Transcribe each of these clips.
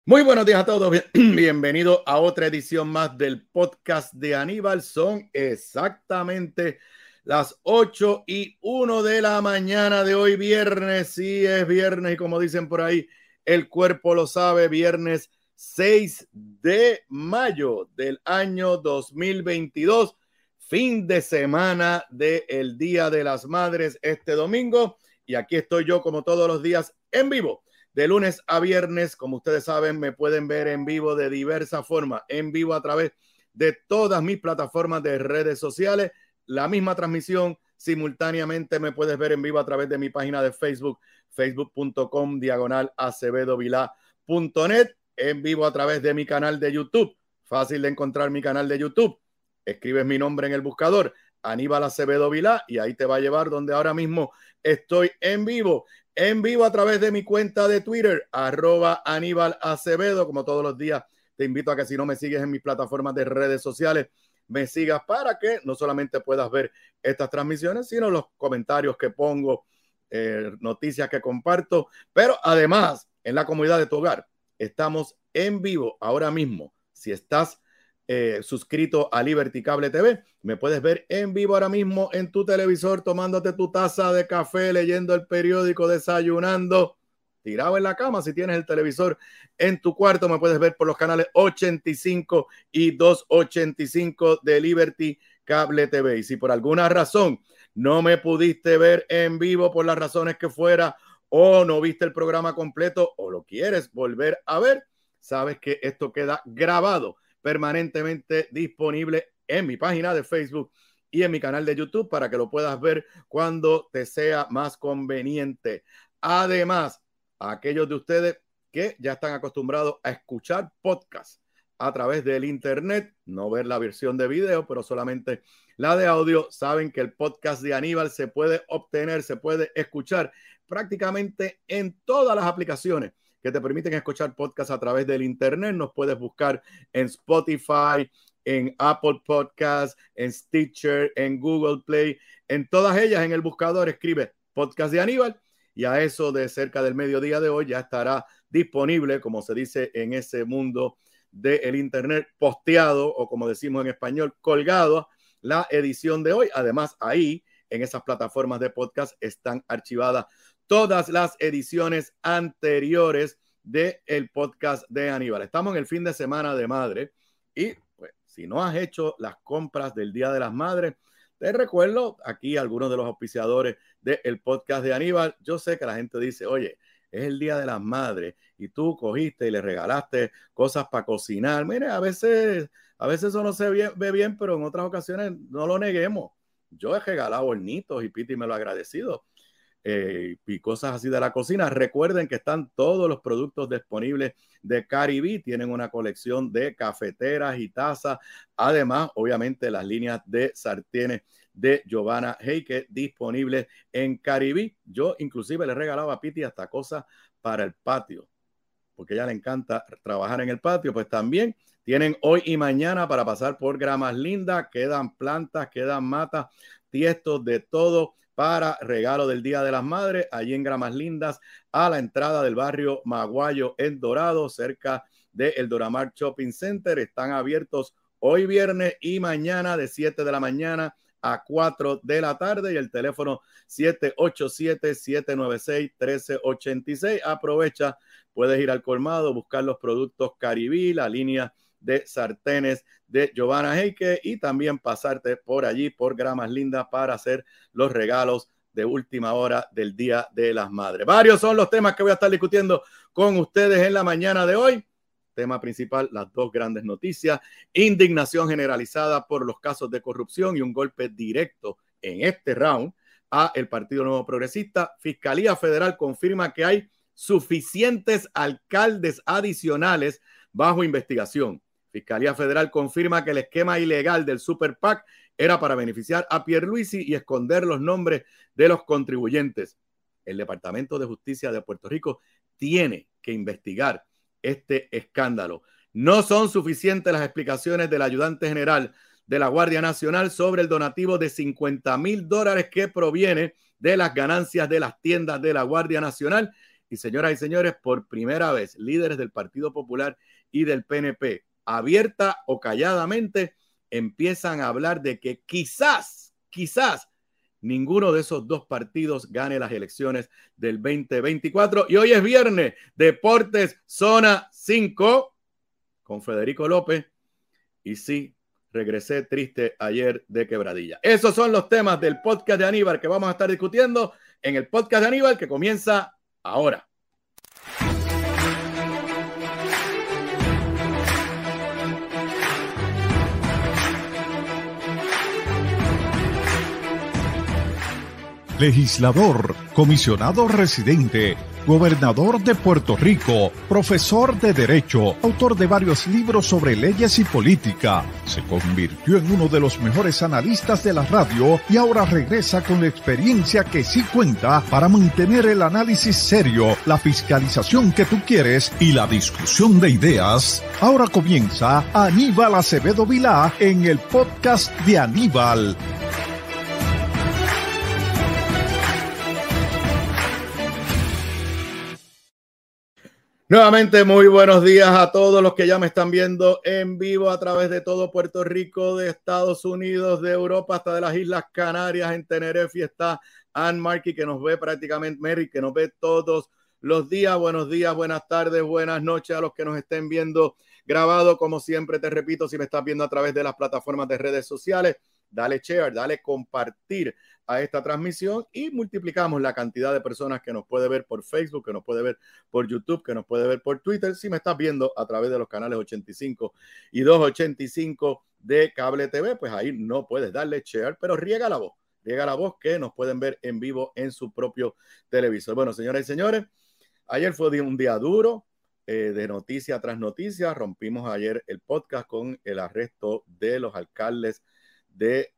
Muy buenos días a todos. Bienvenido a otra edición más del podcast de Aníbal. Son exactamente las 8:01 de la mañana de hoy, viernes. Sí, es viernes y como dicen por ahí, el cuerpo lo sabe, viernes 6 de mayo del año 2022, fin de semana del Día de las Madres este domingo. Y aquí estoy yo como todos los días en vivo. De lunes a viernes, como ustedes saben, me pueden ver en vivo de diversas formas, en vivo a través de todas mis plataformas de redes sociales. La misma transmisión simultáneamente me puedes ver en vivo a través de mi página de Facebook, facebook.com/acevdovilá.net, en vivo a través de mi canal de YouTube. Fácil de encontrar mi canal de YouTube. Escribes mi nombre en el buscador, Aníbal Acevedo Vilá, y ahí te va a llevar donde ahora mismo estoy en vivo a través de mi cuenta de Twitter, @Aníbal Acevedo. Como todos los días, te invito a que si no me sigues en mis plataformas de redes sociales, me sigas para que no solamente puedas ver estas transmisiones, sino los comentarios que pongo, noticias que comparto, pero además en la comunidad de tu hogar. Estamos en vivo ahora mismo. Si estás suscrito a Liberty Cable TV, me puedes ver en vivo ahora mismo en tu televisor, tomándote tu taza de café, leyendo el periódico, desayunando, tirado en la cama. Si tienes el televisor en tu cuarto, me puedes ver por los canales 85 y 285 de Liberty Cable TV. Y si por alguna razón no me pudiste ver en vivo, por las razones que fuera, o no viste el programa completo, o lo quieres volver a ver, sabes que esto queda grabado permanentemente disponible en mi página de Facebook y en mi canal de YouTube para que lo puedas ver cuando te sea más conveniente. Además, a aquellos de ustedes que ya están acostumbrados a escuchar podcasts a través del internet, no ver la versión de video, pero solamente la de audio, saben que el podcast de Aníbal se puede obtener, se puede escuchar prácticamente en todas las aplicaciones que te permiten escuchar podcasts a través del internet. Nos puedes buscar en Spotify, en Apple Podcasts, en Stitcher, en Google Play, en todas ellas. En el buscador escribe podcast de Aníbal y a eso de cerca del mediodía de hoy ya estará disponible, como se dice en ese mundo del internet, posteado, o como decimos en español, colgado, la edición de hoy. Además, ahí en esas plataformas de podcast están archivadas todas las ediciones anteriores del podcast de Aníbal. Estamos en el fin de semana de madre y pues, si no has hecho las compras del Día de las Madres, te recuerdo aquí algunos de los auspiciadores del podcast de Aníbal. Yo sé que la gente dice, oye, es el Día de las Madres y tú cogiste y le regalaste cosas para cocinar. Mire, a veces eso no se ve bien, pero en otras ocasiones no lo neguemos. Yo he regalado hornitos y Piti me lo ha agradecido. Y cosas así de la cocina. Recuerden que están todos los productos disponibles de Caribe. Tienen una colección de cafeteras y tazas. Además, obviamente, las líneas de sartenes de Giovanna Heike disponibles en Caribe. Yo inclusive le regalaba a Piti hasta cosas para el patio, porque a ella le encanta trabajar en el patio. Pues también tienen hoy y mañana para pasar por Gramas Lindas. Quedan plantas, quedan matas, tiestos, de todo para regalo del Día de las Madres, allí en Gramas Lindas, a la entrada del barrio Maguayo en Dorado, cerca del Doramar Shopping Center. Están abiertos hoy viernes y mañana de 7 de la mañana a 4 de la tarde, y el teléfono 787-796-1386. Aprovecha, puedes ir al colmado, buscar los productos Caribe, la línea de sartenes de Giovanna Heike, y también pasarte por allí, por Gramas Lindas, para hacer los regalos de última hora del Día de las Madres. Varios son los temas que voy a estar discutiendo con ustedes en la mañana de hoy. Tema principal, las dos grandes noticias: indignación generalizada por los casos de corrupción y un golpe directo en este round a el Partido Nuevo Progresista. Fiscalía Federal confirma que hay suficientes alcaldes adicionales bajo investigación. Fiscalía Federal confirma que el esquema ilegal del Super PAC era para beneficiar a Pierluisi y esconder los nombres de los contribuyentes. El Departamento de Justicia de Puerto Rico tiene que investigar este escándalo. No son suficientes las explicaciones del ayudante general de la Guardia Nacional sobre el donativo de $50,000 que proviene de las ganancias de las tiendas de la Guardia Nacional Y señoras y señores, por primera vez, líderes del Partido Popular y del PNP, abierta o calladamente, empiezan a hablar de que quizás ninguno de esos dos partidos gane las elecciones del 2024. Y hoy es viernes, Deportes Zona 5, con Federico López. Y sí, regresé triste ayer de Quebradilla. Esos son los temas del podcast de Aníbal que vamos a estar discutiendo en el podcast de Aníbal que comienza ahora. Legislador, comisionado residente, gobernador de Puerto Rico, profesor de Derecho, autor de varios libros sobre leyes y política. Se convirtió en uno de los mejores analistas de la radio y ahora regresa con la experiencia que sí cuenta para mantener el análisis serio, la fiscalización que tú quieres y la discusión de ideas. Ahora comienza Aníbal Acevedo Vilá en el podcast de Aníbal. Nuevamente, muy buenos días a todos los que ya me están viendo en vivo a través de todo Puerto Rico, de Estados Unidos, de Europa, hasta de las Islas Canarias. En Tenerife está Ann Markey, que nos ve prácticamente, Mary, que nos ve todos los días. Buenos días, buenas tardes, buenas noches a los que nos estén viendo grabado. Como siempre, te repito, si me estás viendo a través de las plataformas de redes sociales, dale share, dale compartir a esta transmisión y multiplicamos la cantidad de personas que nos puede ver por Facebook, que nos puede ver por YouTube, que nos puede ver por Twitter. Si me estás viendo a través de los canales 85 y 285 de Cable TV, pues ahí no puedes darle share, pero riega la voz que nos pueden ver en vivo en su propio televisor. Bueno, señoras y señores, ayer fue un día duro de noticia tras noticia. Rompimos ayer el podcast con el arresto de los alcaldes de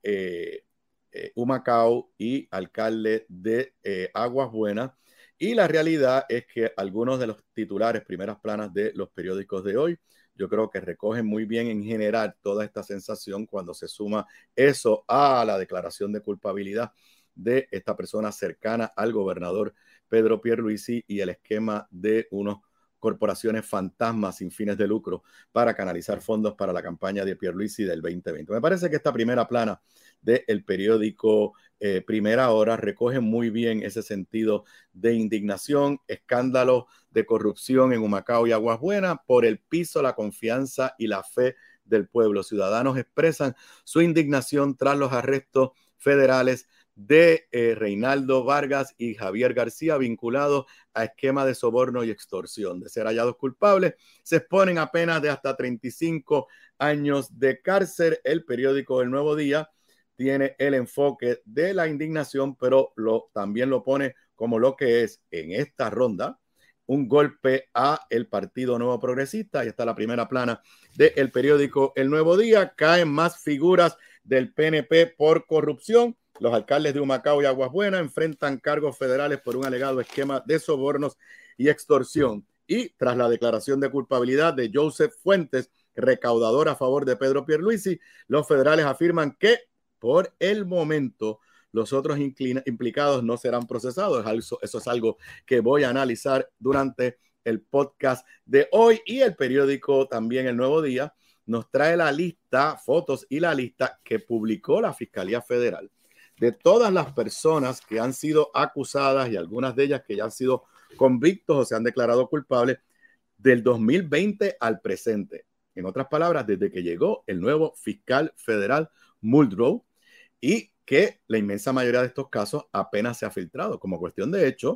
Humacao y alcalde de Aguas Buenas, y la realidad es que algunos de los titulares, primeras planas de los periódicos de hoy, yo creo que recogen muy bien en general toda esta sensación cuando se suma eso a la declaración de culpabilidad de esta persona cercana al gobernador Pedro Pierluisi y el esquema de unos corporaciones fantasmas sin fines de lucro para canalizar fondos para la campaña de Pierluisi del 2020. Me parece que esta primera plana del periódico Primera Hora recoge muy bien ese sentido de indignación, escándalos de corrupción en Humacao y Aguas Buenas, por el piso, la confianza y la fe del pueblo. Ciudadanos expresan su indignación tras los arrestos federales de Reinaldo Vargas y Javier García vinculados a esquema de soborno y extorsión. De ser hallados culpables, se exponen a penas de hasta 35 años de cárcel. El periódico El Nuevo Día tiene el enfoque de la indignación, pero también lo pone como lo que es en esta ronda un golpe a el Partido Nuevo Progresista. Ahí está la primera plana del periódico El Nuevo Día. Caen más figuras del PNP por corrupción. Los alcaldes de Humacao y Aguas Buenas enfrentan cargos federales por un alegado esquema de sobornos y extorsión. Y tras la declaración de culpabilidad de Joseph Fuentes, recaudador a favor de Pedro Pierluisi, los federales afirman que por el momento los otros implicados no serán procesados. Eso es algo que voy a analizar durante el podcast de hoy. Y el periódico también El Nuevo Día nos trae la lista, fotos y la lista que publicó la Fiscalía Federal de todas las personas que han sido acusadas y algunas de ellas que ya han sido convictos o se han declarado culpables del 2020 al presente. En otras palabras, desde que llegó el nuevo fiscal federal Muldrow, y que la inmensa mayoría de estos casos apenas se ha filtrado. Como cuestión de hecho,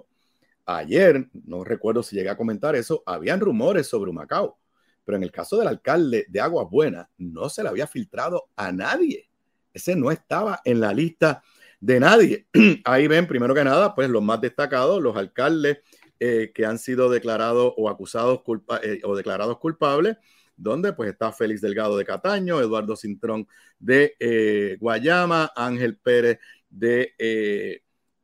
ayer, no recuerdo si llegué a comentar eso, habían rumores sobre Humacao, pero en el caso del alcalde de Aguas Buenas no se le había filtrado a nadie. Ese no estaba en la lista de nadie. Ahí ven, primero que nada, pues los más destacados, los alcaldes que han sido declarados o acusados o declarados culpables, donde pues está Félix Delgado de Cataño, Eduardo Cintrón de Guayama, Ángel Pérez de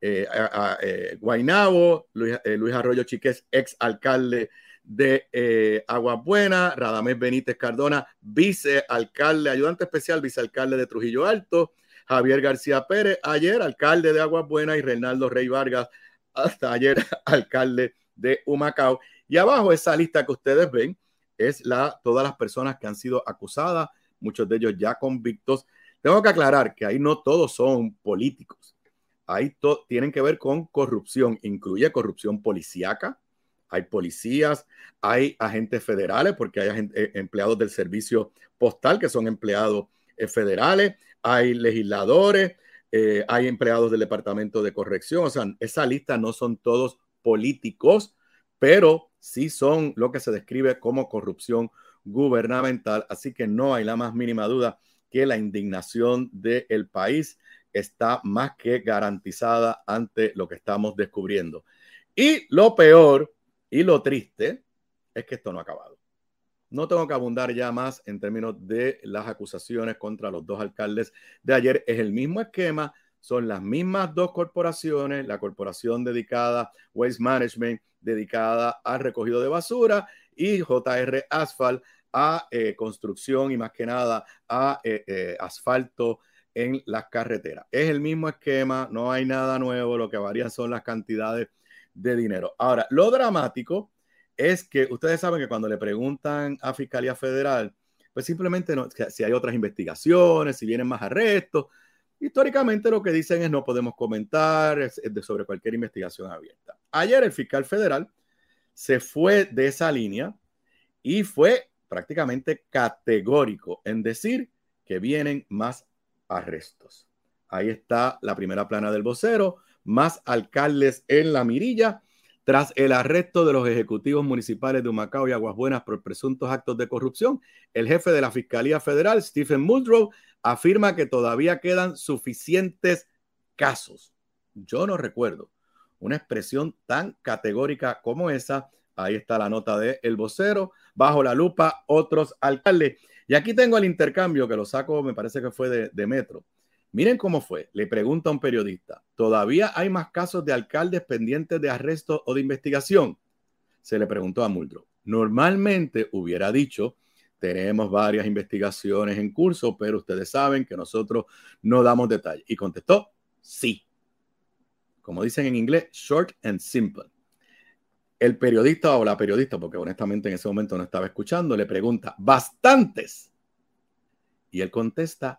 Guaynabo, Luis Arroyo Chiqués, ex alcalde de Aguas Buenas, Radamés Benítez Cardona, vicealcalde, ayudante especial, vicealcalde de Trujillo Alto, Javier García Pérez, ayer alcalde de Aguas Buenas, y Reinaldo Rey Vargas, hasta ayer alcalde de Humacao. Y abajo esa lista que ustedes ven es todas las personas que han sido acusadas, muchos de ellos ya convictos. Tengo que aclarar que ahí no todos son políticos. Ahí tienen que ver con corrupción, incluye corrupción policíaca, hay policías, hay agentes federales, porque hay empleados del servicio postal que son empleados federales, hay legisladores, hay empleados del Departamento de Corrección. O sea, esa lista no son todos políticos, pero sí son lo que se describe como corrupción gubernamental. Así que no hay la más mínima duda que la indignación del país está más que garantizada ante lo que estamos descubriendo. Y lo peor y lo triste es que esto no ha acabado. No tengo que abundar ya más en términos de las acusaciones contra los dos alcaldes de ayer. Es el mismo esquema, son las mismas dos corporaciones, la corporación dedicada Waste Management, dedicada al recogido de basura, y JR Asphalt a construcción y más que nada a asfalto en las carreteras. Es el mismo esquema, no hay nada nuevo, lo que varían son las cantidades de dinero. Ahora, lo dramático es que ustedes saben que cuando le preguntan a Fiscalía Federal, pues simplemente no, si hay otras investigaciones, si vienen más arrestos, históricamente lo que dicen es no podemos comentar sobre cualquier investigación abierta. Ayer el fiscal federal se fue de esa línea y fue prácticamente categórico en decir que vienen más arrestos. Ahí está la primera plana del vocero, más alcaldes en la mirilla. Tras el arresto de los ejecutivos municipales de Humacao y Aguas Buenas por presuntos actos de corrupción, el jefe de la Fiscalía Federal, Stephen Muldrow, afirma que todavía quedan suficientes casos. Yo no recuerdo una expresión tan categórica como esa. Ahí está la nota de El Vocero. Bajo la lupa, otros alcaldes. Y aquí tengo el intercambio que lo saco, me parece que fue de Metro. Miren cómo fue. Le pregunta a un periodista, ¿todavía hay más casos de alcaldes pendientes de arresto o de investigación? Se le preguntó a Muldrow. Normalmente hubiera dicho, tenemos varias investigaciones en curso, pero ustedes saben que nosotros no damos detalles. Y contestó, sí. Como dicen en inglés, short and simple. El periodista o la periodista, porque honestamente en ese momento no estaba escuchando, le pregunta, ¿bastantes? Y él contesta,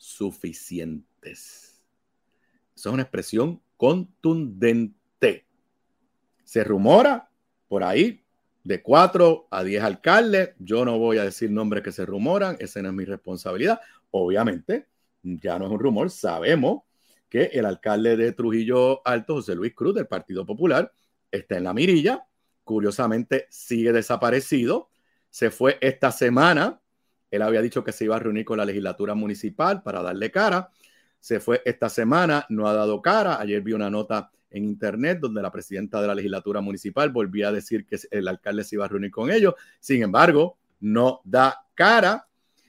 suficientes. Eso es una expresión contundente. Se rumora por ahí de 4 a 10 alcaldes. Yo no voy a decir nombres que se rumoran, esa no es mi responsabilidad. Obviamente, ya no es un rumor, sabemos que el alcalde de Trujillo Alto, José Luis Cruz, del Partido Popular, está en la mirilla. Curiosamente, sigue desaparecido. Se fue esta semana. Él había dicho que se iba a reunir con la legislatura municipal para darle cara. Se fue esta semana, no ha dado cara. Ayer vi una nota en internet donde la presidenta de la legislatura municipal volvía a decir que el alcalde se iba a reunir con ellos. Sin embargo, no da cara.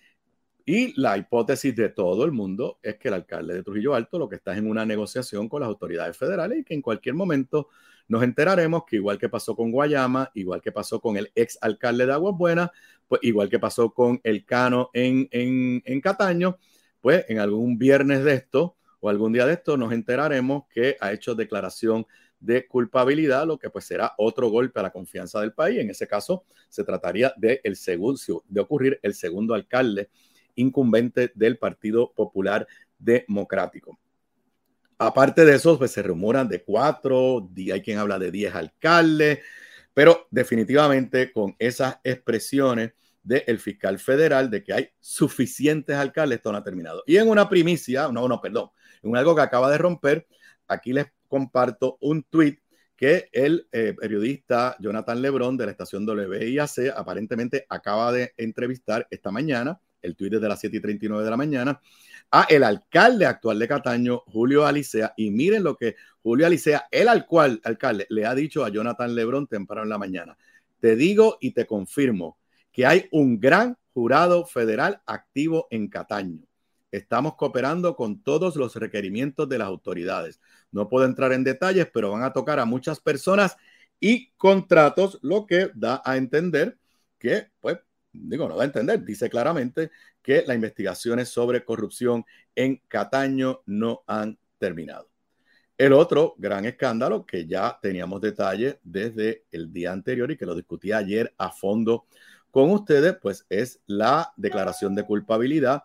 Y la hipótesis de todo el mundo es que el alcalde de Trujillo Alto lo que está es en una negociación con las autoridades federales y que en cualquier momento nos enteraremos que igual que pasó con Guayama, igual que pasó con el ex alcalde de Aguas Buenas, pues igual que pasó con el Cano en Cataño, pues en algún viernes de esto o algún día de esto nos enteraremos que ha hecho declaración de culpabilidad, lo que pues será otro golpe a la confianza del país. En ese caso se trataría de ocurrir el segundo alcalde incumbente del Partido Popular Democrático. Aparte de eso, pues se rumoran de 4, hay quien habla de 10 alcaldes, pero definitivamente con esas expresiones del fiscal federal de que hay suficientes alcaldes, esto no ha terminado. Y en una primicia, en algo que acaba de romper, aquí les comparto un tuit que el periodista Jonathan Lebrón de la estación WIAC aparentemente acaba de entrevistar esta mañana. El tuit es de las 7:39 de la mañana, a el alcalde actual de Cataño, Julio Alicea, y miren lo que Julio Alicea, el alcalde, le ha dicho a Jonathan Lebrón temprano en la mañana. Te digo y te confirmo que hay un gran jurado federal activo en Cataño. Estamos cooperando con todos los requerimientos de las autoridades. No puedo entrar en detalles, pero van a tocar a muchas personas y contratos, lo que da a entender que, pues, no da a entender, dice claramente que las investigaciones sobre corrupción en Cataño no han terminado. El otro gran escándalo que ya teníamos detalles desde el día anterior y que lo discutí ayer a fondo con ustedes, pues es la declaración de culpabilidad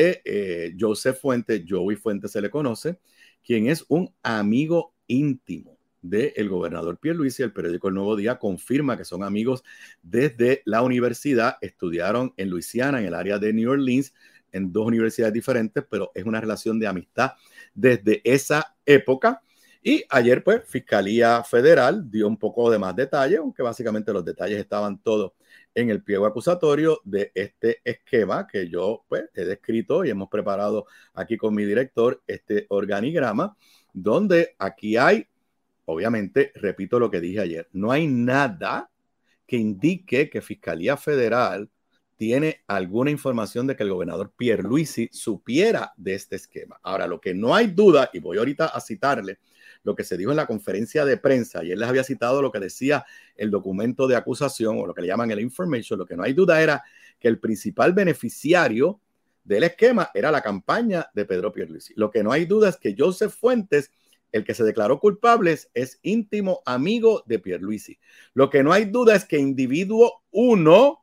de Joseph Fuentes, Joey Fuentes se le conoce, quien es un amigo íntimo del gobernador Pierluisi. El periódico El Nuevo Día confirma que son amigos desde la universidad, estudiaron en Luisiana, en el área de New Orleans, en dos universidades diferentes, pero es una relación de amistad desde esa época. Y ayer, pues, Fiscalía Federal dio un poco de más detalle, aunque básicamente los detalles estaban todos en el pliego acusatorio de este esquema que yo, pues, he descrito y hemos preparado aquí con mi director este organigrama, donde aquí hay, obviamente, repito lo que dije ayer, no hay nada que indique que Fiscalía Federal tiene alguna información de que el gobernador Pierluisi supiera de este esquema. Ahora, lo que no hay duda, y voy ahorita a citarle lo que se dijo en la conferencia de prensa, y él les había citado lo que decía el documento de acusación, o lo que le llaman el information, lo que no hay duda era que el principal beneficiario del esquema era la campaña de Pedro Pierluisi. Lo que no hay duda es que Joseph Fuentes, el que se declaró culpable, es íntimo amigo de Pierluisi. Lo que no hay duda es que individuo 1,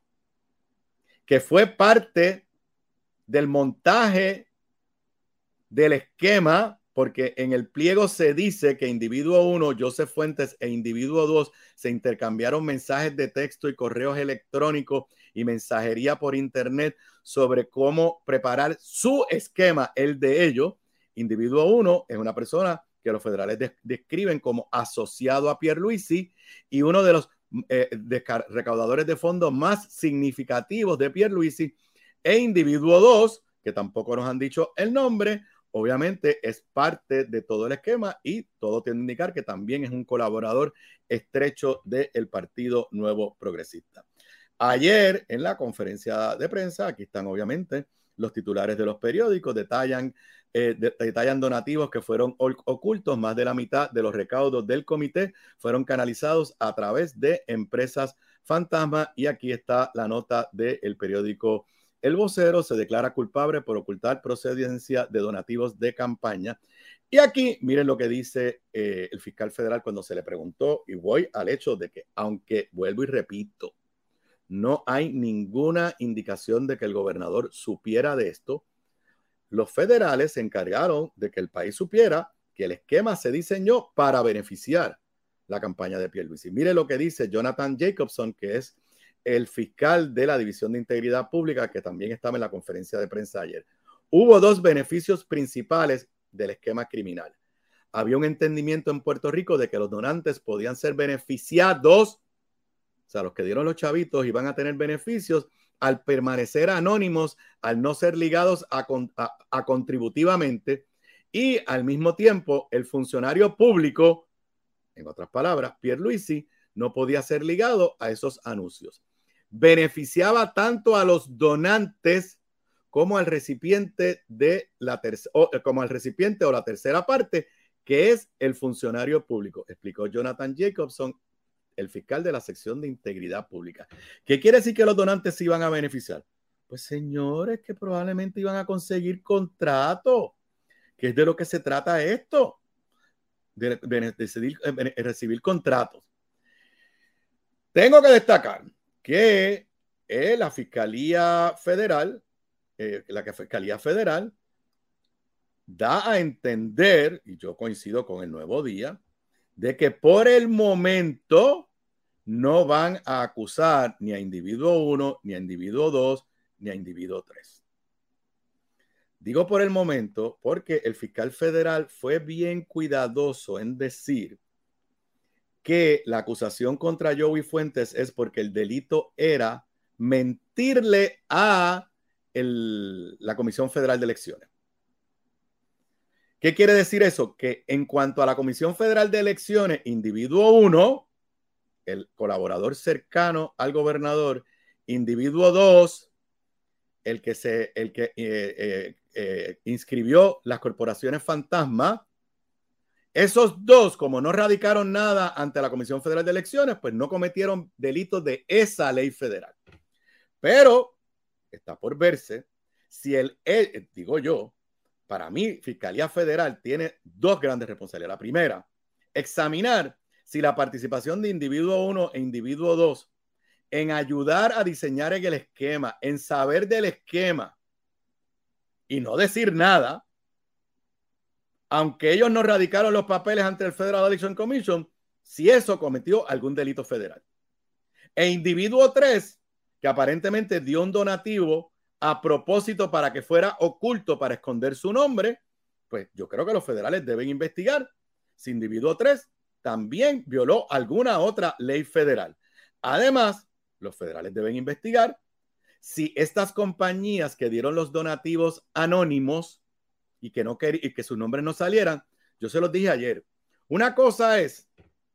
que fue parte del montaje del esquema, porque en el pliego se dice que individuo 1, Joseph Fuentes, e individuo 2 se intercambiaron mensajes de texto y correos electrónicos y mensajería por internet sobre cómo preparar su esquema, el de ellos. Individuo 1 es una persona que los federales describen como asociado a Pierluisi y uno de los recaudadores de fondos más significativos de Pierluisi. E individuo 2, que tampoco nos han dicho el nombre, obviamente es parte de todo el esquema y todo tiende a indicar que también es un colaborador estrecho del Partido Nuevo Progresista. Ayer en la conferencia de prensa, aquí están obviamente los titulares de los periódicos, detallan donativos que fueron ocultos. Más de la mitad de los recaudos del comité fueron canalizados a través de empresas fantasma. Y aquí está la nota del periódico El Vocero. Se declara culpable por ocultar procedencia de donativos de campaña. Y aquí miren lo que dice el fiscal federal cuando se le preguntó, y voy al hecho de que, aunque vuelvo y repito, no hay ninguna indicación de que el gobernador supiera de esto, los federales se encargaron de que el país supiera que el esquema se diseñó para beneficiar la campaña de Pierluisi. Mire lo que dice Jonathan Jacobson, que es el fiscal de la División de Integridad Pública, que también estaba en la conferencia de prensa ayer. Hubo dos beneficios principales del esquema criminal. Había un entendimiento en Puerto Rico de que los donantes podían ser beneficiados, o sea, los que dieron los chavitos iban a tener beneficios al permanecer anónimos, al no ser ligados a contributivamente, y al mismo tiempo el funcionario público, en otras palabras, Pierluisi, no podía ser ligado a esos anuncios. Beneficiaba tanto a los donantes como al recipiente de como al recipiente o la tercera parte, que es el funcionario público, explicó Jonathan Jacobson, el fiscal de la sección de integridad pública. ¿Qué quiere decir que los donantes se iban a beneficiar? Pues señores, que probablemente iban a conseguir contratos, que es de lo que se trata esto, de recibir contratos. Tengo que destacar que la Fiscalía Federal, da a entender, y yo coincido con El Nuevo Día, de que por el momento no van a acusar ni a individuo 1, ni a individuo 2, ni a individuo 3. Digo por el momento porque el fiscal federal fue bien cuidadoso en decir que la acusación contra Joey Fuentes es porque el delito era mentirle a la Comisión Federal de Elecciones. ¿Qué quiere decir eso? Que en cuanto a la Comisión Federal de Elecciones, individuo 1, el colaborador cercano al gobernador, individuo 2, el que inscribió las corporaciones fantasma, esos dos, como no radicaron nada ante la Comisión Federal de Elecciones, pues no cometieron delitos de esa ley federal. Pero está por verse si digo yo, para mí, Fiscalía Federal tiene dos grandes responsabilidades. La primera, examinar si la participación de individuo 1 e individuo 2 en ayudar a diseñar el esquema, en saber del esquema y no decir nada, aunque ellos no radicaron los papeles ante el Federal Election Commission, si eso cometió algún delito federal. E individuo 3, que aparentemente dio un donativo a propósito para que fuera oculto, para esconder su nombre, pues yo creo que los federales deben investigar si individuo 3 también violó alguna otra ley federal. Además, los federales deben investigar si estas compañías que dieron los donativos anónimos y que sus nombres no salieran, yo se los dije ayer. Una cosa es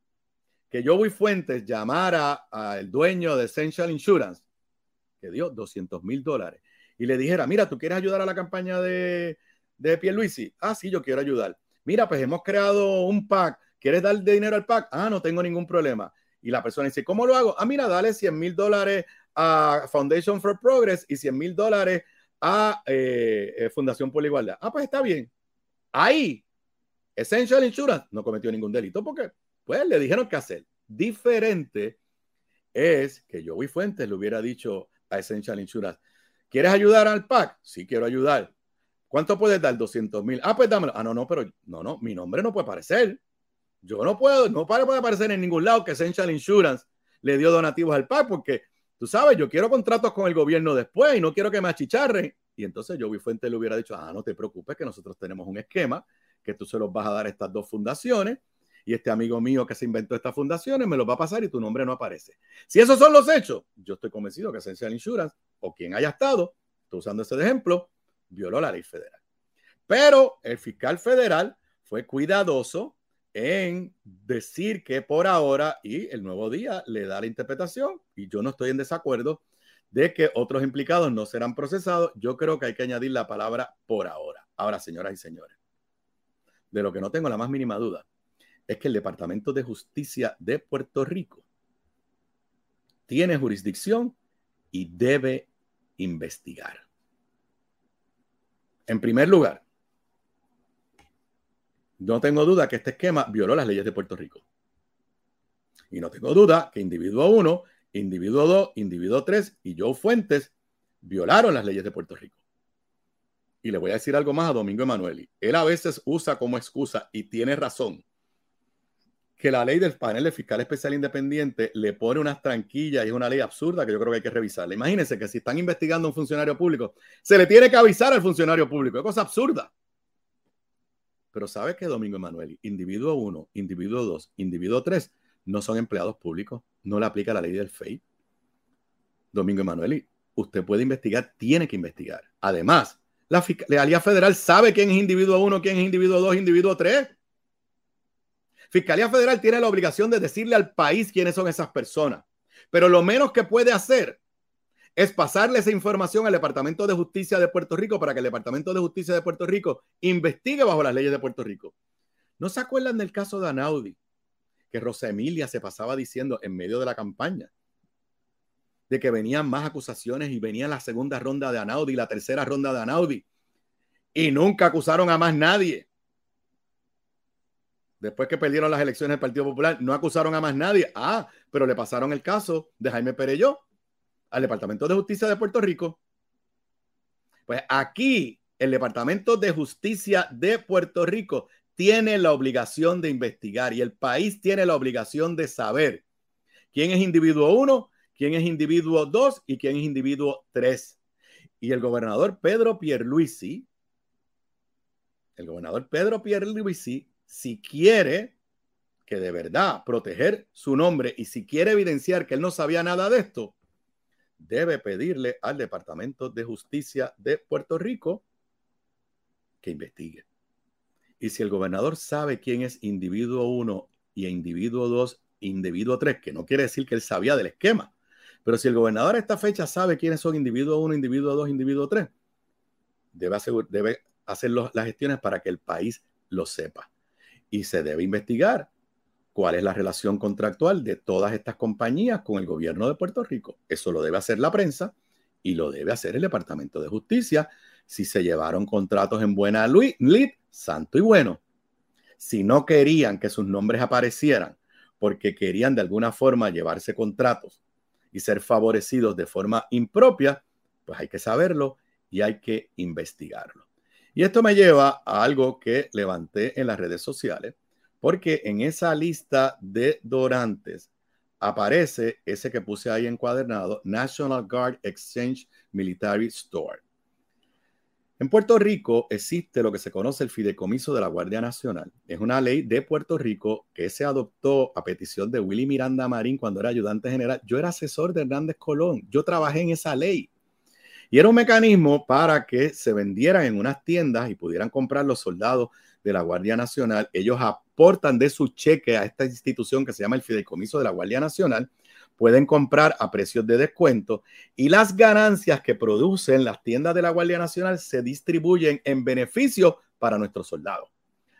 que Joey Fuentes llamara al dueño de Essential Insurance, que dio $200,000, y le dijera, mira, ¿tú quieres ayudar a la campaña de Pierluisi? Ah, sí, yo quiero ayudar. Mira, pues hemos creado un PAC. ¿Quieres dar dinero al PAC? Ah, no tengo ningún problema. Y la persona dice, ¿cómo lo hago? Ah, mira, dale $100,000 a Foundation for Progress y $100,000 a Fundación por la Igualdad. Ah, pues está bien. Ahí, Essential Insurance no cometió ningún delito porque pues le dijeron qué hacer. Diferente es que Joey Fuentes le hubiera dicho a Essential Insurance, ¿quieres ayudar al PAC? Sí, quiero ayudar. ¿Cuánto puedes dar? 200,000. Ah, pues dámelo. Ah, no, pero no, mi nombre no puede aparecer. Yo no puede aparecer en ningún lado que Essential Insurance le dio donativos al PAC porque, tú sabes, yo quiero contratos con el gobierno después y no quiero que me achicharren. Y entonces Joey Fuentes le hubiera dicho, no te preocupes que nosotros tenemos un esquema que tú se los vas a dar a estas dos fundaciones y este amigo mío que se inventó estas fundaciones me los va a pasar y tu nombre no aparece. Si esos son los hechos, yo estoy convencido que Essential Insurance o quien haya estado, estoy usando ese de ejemplo, violó la ley federal. Pero el fiscal federal fue cuidadoso en decir que por ahora y el Nuevo Día le da la interpretación y yo no estoy en desacuerdo de que otros implicados no serán procesados. Yo creo que hay que añadir la palabra por ahora. Ahora, señoras y señores, de lo que no tengo la más mínima duda es que el Departamento de Justicia de Puerto Rico tiene jurisdicción y debe investigar. En primer lugar, no tengo duda que este esquema violó las leyes de Puerto Rico. Y no tengo duda que individuo 1, individuo 2, individuo 3 y Joe Fuentes violaron las leyes de Puerto Rico. Y le voy a decir algo más a Domingo Emanueli. Él a veces usa como excusa, y tiene razón, que la ley del panel de fiscal especial independiente le pone unas tranquillas y es una ley absurda que yo creo que hay que revisarla. Imagínense que si están investigando a un funcionario público, se le tiene que avisar al funcionario público. Es cosa absurda. Pero ¿sabe qué, Domingo Emanueli? Individuo 1, individuo 2, individuo 3 no son empleados públicos. No le aplica la ley del FEI. Domingo Emanueli, usted puede investigar, tiene que investigar. Además, la Fiscalía Federal sabe quién es individuo 1, quién es individuo 2, individuo 3. Fiscalía Federal tiene la obligación de decirle al país quiénes son esas personas. Pero lo menos que puede hacer es pasarle esa información al Departamento de Justicia de Puerto Rico para que el Departamento de Justicia de Puerto Rico investigue bajo las leyes de Puerto Rico. ¿No se acuerdan del caso de Anaudi? Que Rosa Emilia se pasaba diciendo en medio de la campaña de que venían más acusaciones y venía la segunda ronda de Anaudi y la tercera ronda de Anaudi. Y nunca acusaron a más nadie. Después que perdieron las elecciones del Partido Popular, no acusaron a más nadie. Pero le pasaron el caso de Jaime Perelló al Departamento de Justicia de Puerto Rico. Pues aquí el Departamento de Justicia de Puerto Rico tiene la obligación de investigar y el país tiene la obligación de saber quién es individuo 1, quién es individuo 2 y quién es individuo 3. Y el gobernador Pedro Pierluisi, si quiere que de verdad proteger su nombre y si quiere evidenciar que él no sabía nada de esto, debe pedirle al Departamento de Justicia de Puerto Rico que investigue. Y si el gobernador sabe quién es individuo 1 y individuo 2, individuo 3, que no quiere decir que él sabía del esquema, pero si el gobernador a esta fecha sabe quiénes son individuo 1, individuo 2, individuo 3, debe hacer las gestiones para que el país lo sepa. Y se debe investigar cuál es la relación contractual de todas estas compañías con el gobierno de Puerto Rico. Eso lo debe hacer la prensa y lo debe hacer el Departamento de Justicia Si se llevaron contratos en buena lid, santo y bueno. Si no querían que sus nombres aparecieran porque querían de alguna forma llevarse contratos y ser favorecidos de forma impropia, pues hay que saberlo y hay que investigarlo. Y esto me lleva a algo que levanté en las redes sociales, porque en esa lista de donantes aparece ese que puse ahí encuadernado, National Guard Exchange Military Store. En Puerto Rico existe lo que se conoce el Fideicomiso de la Guardia Nacional. Es una ley de Puerto Rico que se adoptó a petición de Willy Miranda Marín cuando era ayudante general. Yo era asesor de Hernández Colón. Yo trabajé en esa ley. Y era un mecanismo para que se vendieran en unas tiendas y pudieran comprar los soldados de la Guardia Nacional. Ellos aportan de su cheque a esta institución que se llama el Fideicomiso de la Guardia Nacional. Pueden comprar a precios de descuento y las ganancias que producen las tiendas de la Guardia Nacional se distribuyen en beneficio para nuestros soldados.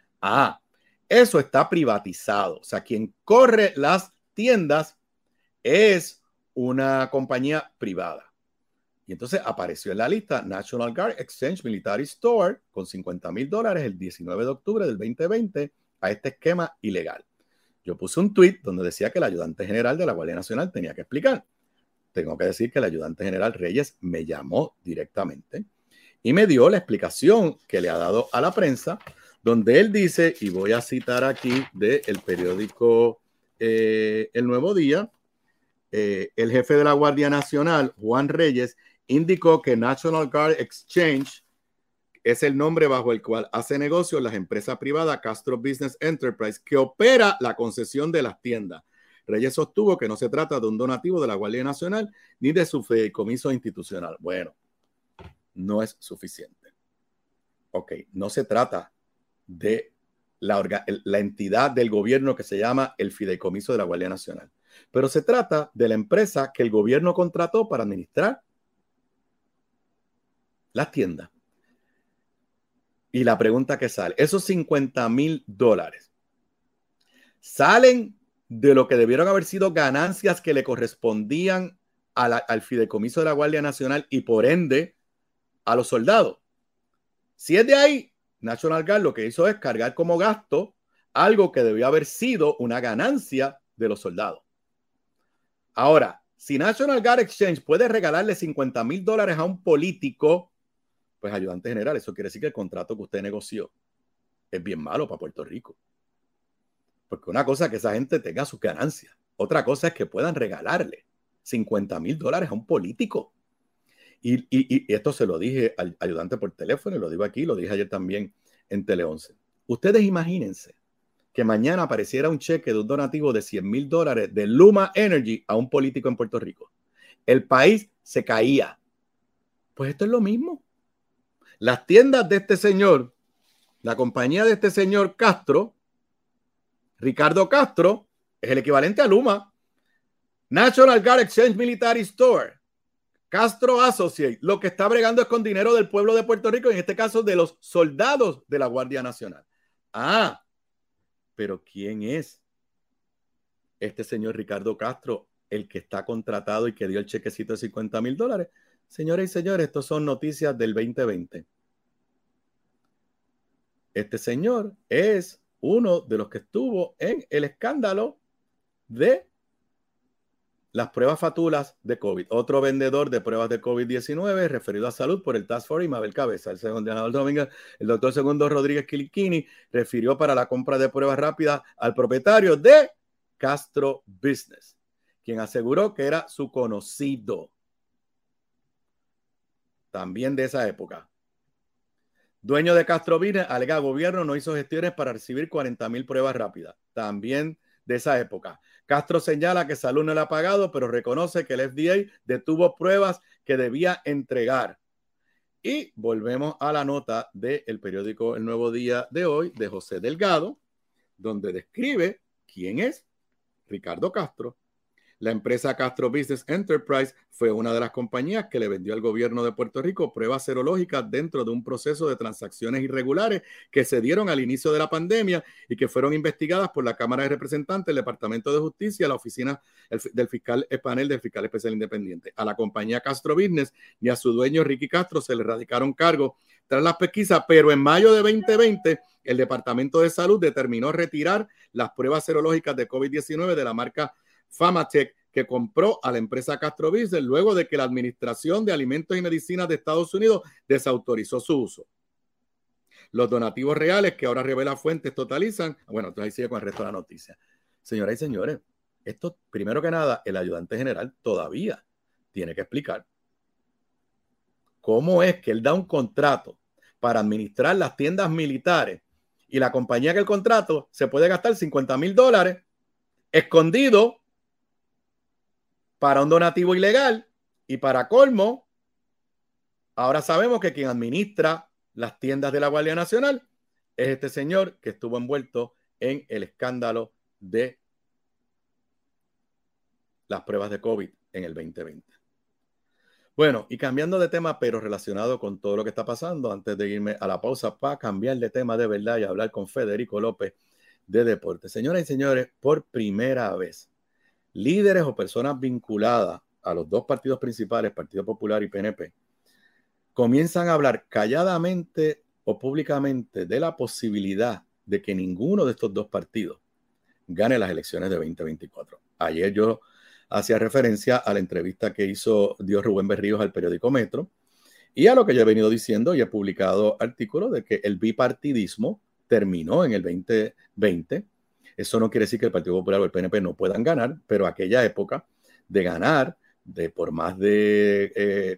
Eso está privatizado. O sea, quien corre las tiendas es una compañía privada. Y entonces apareció en la lista National Guard Exchange Military Store con $50,000 el 19 de octubre del 2020 a este esquema ilegal. Yo puse un tweet donde decía que el ayudante general de la Guardia Nacional tenía que explicar. Tengo que decir que el ayudante general Reyes me llamó directamente y me dio la explicación que le ha dado a la prensa, donde él dice, y voy a citar aquí del periódico El Nuevo Día, el jefe de la Guardia Nacional, Juan Reyes, indicó que National Guard Exchange es el nombre bajo el cual hace negocios la empresa privada Castro Business Enterprise, que opera la concesión de las tiendas. Reyes sostuvo que no se trata de un donativo de la Guardia Nacional ni de su fideicomiso institucional. Bueno, no es suficiente. Ok, no se trata de la entidad del gobierno que se llama el Fideicomiso de la Guardia Nacional, pero se trata de la empresa que el gobierno contrató para administrar las tiendas. Y la pregunta que sale, esos $50,000 salen de lo que debieron haber sido ganancias que le correspondían al Fideicomiso de la Guardia Nacional y por ende a los soldados. Si es de ahí, National Guard lo que hizo es cargar como gasto algo que debió haber sido una ganancia de los soldados. Ahora, si National Guard Exchange puede regalarle $50,000 a un político, pues ayudante general, eso quiere decir que el contrato que usted negoció es bien malo para Puerto Rico. Porque una cosa es que esa gente tenga sus ganancias. Otra cosa es que puedan regalarle $50,000 a un político. Y esto se lo dije al ayudante por teléfono, y lo digo aquí, lo dije ayer también en Tele 11. Ustedes imagínense que mañana apareciera un cheque de un donativo de $100,000 de Luma Energy a un político en Puerto Rico. El país se caía. Pues esto es lo mismo. Las tiendas de este señor, la compañía de este señor Castro, Ricardo Castro, es el equivalente a Luma. National Guard Exchange Military Store, Castro Associates, lo que está bregando es con dinero del pueblo de Puerto Rico, en este caso de los soldados de la Guardia Nacional. Pero ¿quién es este señor Ricardo Castro, el que está contratado y que dio el chequecito de $50,000? Señores y señores, estos son noticias del 2020. Este señor es uno de los que estuvo en el escándalo de las pruebas fatulas de COVID. Otro vendedor de pruebas de COVID-19 referido a salud por el Task Force y Mabel Cabeza. El doctor Segundo Rodríguez Quiliquini refirió para la compra de pruebas rápidas al propietario de Castro Business, quien aseguró que era su conocido. También de esa época. Dueño de Castro Business alega gobierno no hizo gestiones para recibir 40,000 pruebas rápidas. También de esa época. Castro señala que Salud no le ha pagado, pero reconoce que el FDA detuvo pruebas que debía entregar. Y volvemos a la nota del periódico El Nuevo Día de hoy, de José Delgado, donde describe quién es Ricardo Castro. La empresa Castro Business Enterprise fue una de las compañías que le vendió al gobierno de Puerto Rico pruebas serológicas dentro de un proceso de transacciones irregulares que se dieron al inicio de la pandemia y que fueron investigadas por la Cámara de Representantes, el Departamento de Justicia, la oficina del fiscal, el panel del fiscal especial independiente. A la compañía Castro Business y a su dueño Ricky Castro se le radicaron cargos tras las pesquisas, pero en mayo de 2020 el Departamento de Salud determinó retirar las pruebas serológicas de COVID-19 de la marca Pharmatech, que compró a la empresa Castro Business luego de que la Administración de Alimentos y Medicinas de Estados Unidos desautorizó su uso. Los donativos reales que ahora revela fuentes totalizan, bueno, entonces ahí sigue con el resto de la noticia. Señoras y señores, esto, primero que nada, el ayudante general todavía tiene que explicar cómo es que él da un contrato para administrar las tiendas militares y la compañía que el contrato se puede gastar $50,000 escondido para un donativo ilegal, y para colmo, ahora sabemos que quien administra las tiendas de la Guardia Nacional es este señor que estuvo envuelto en el escándalo de las pruebas de COVID en el 2020. Bueno, y cambiando de tema, pero relacionado con todo lo que está pasando, antes de irme a la pausa para cambiar de tema de verdad y hablar con Federico López de deportes. Señoras y señores, por primera vez, líderes o personas vinculadas a los dos partidos principales, Partido Popular y PNP, comienzan a hablar calladamente o públicamente de la posibilidad de que ninguno de estos dos partidos gane las elecciones de 2024. Ayer yo hacía referencia a la entrevista que dio Rubén Berríos al periódico Metro y a lo que yo he venido diciendo y he publicado artículos de que el bipartidismo terminó en el 2020. Eso no quiere decir que el Partido Popular o el PNP no puedan ganar, pero aquella época de ganar por más de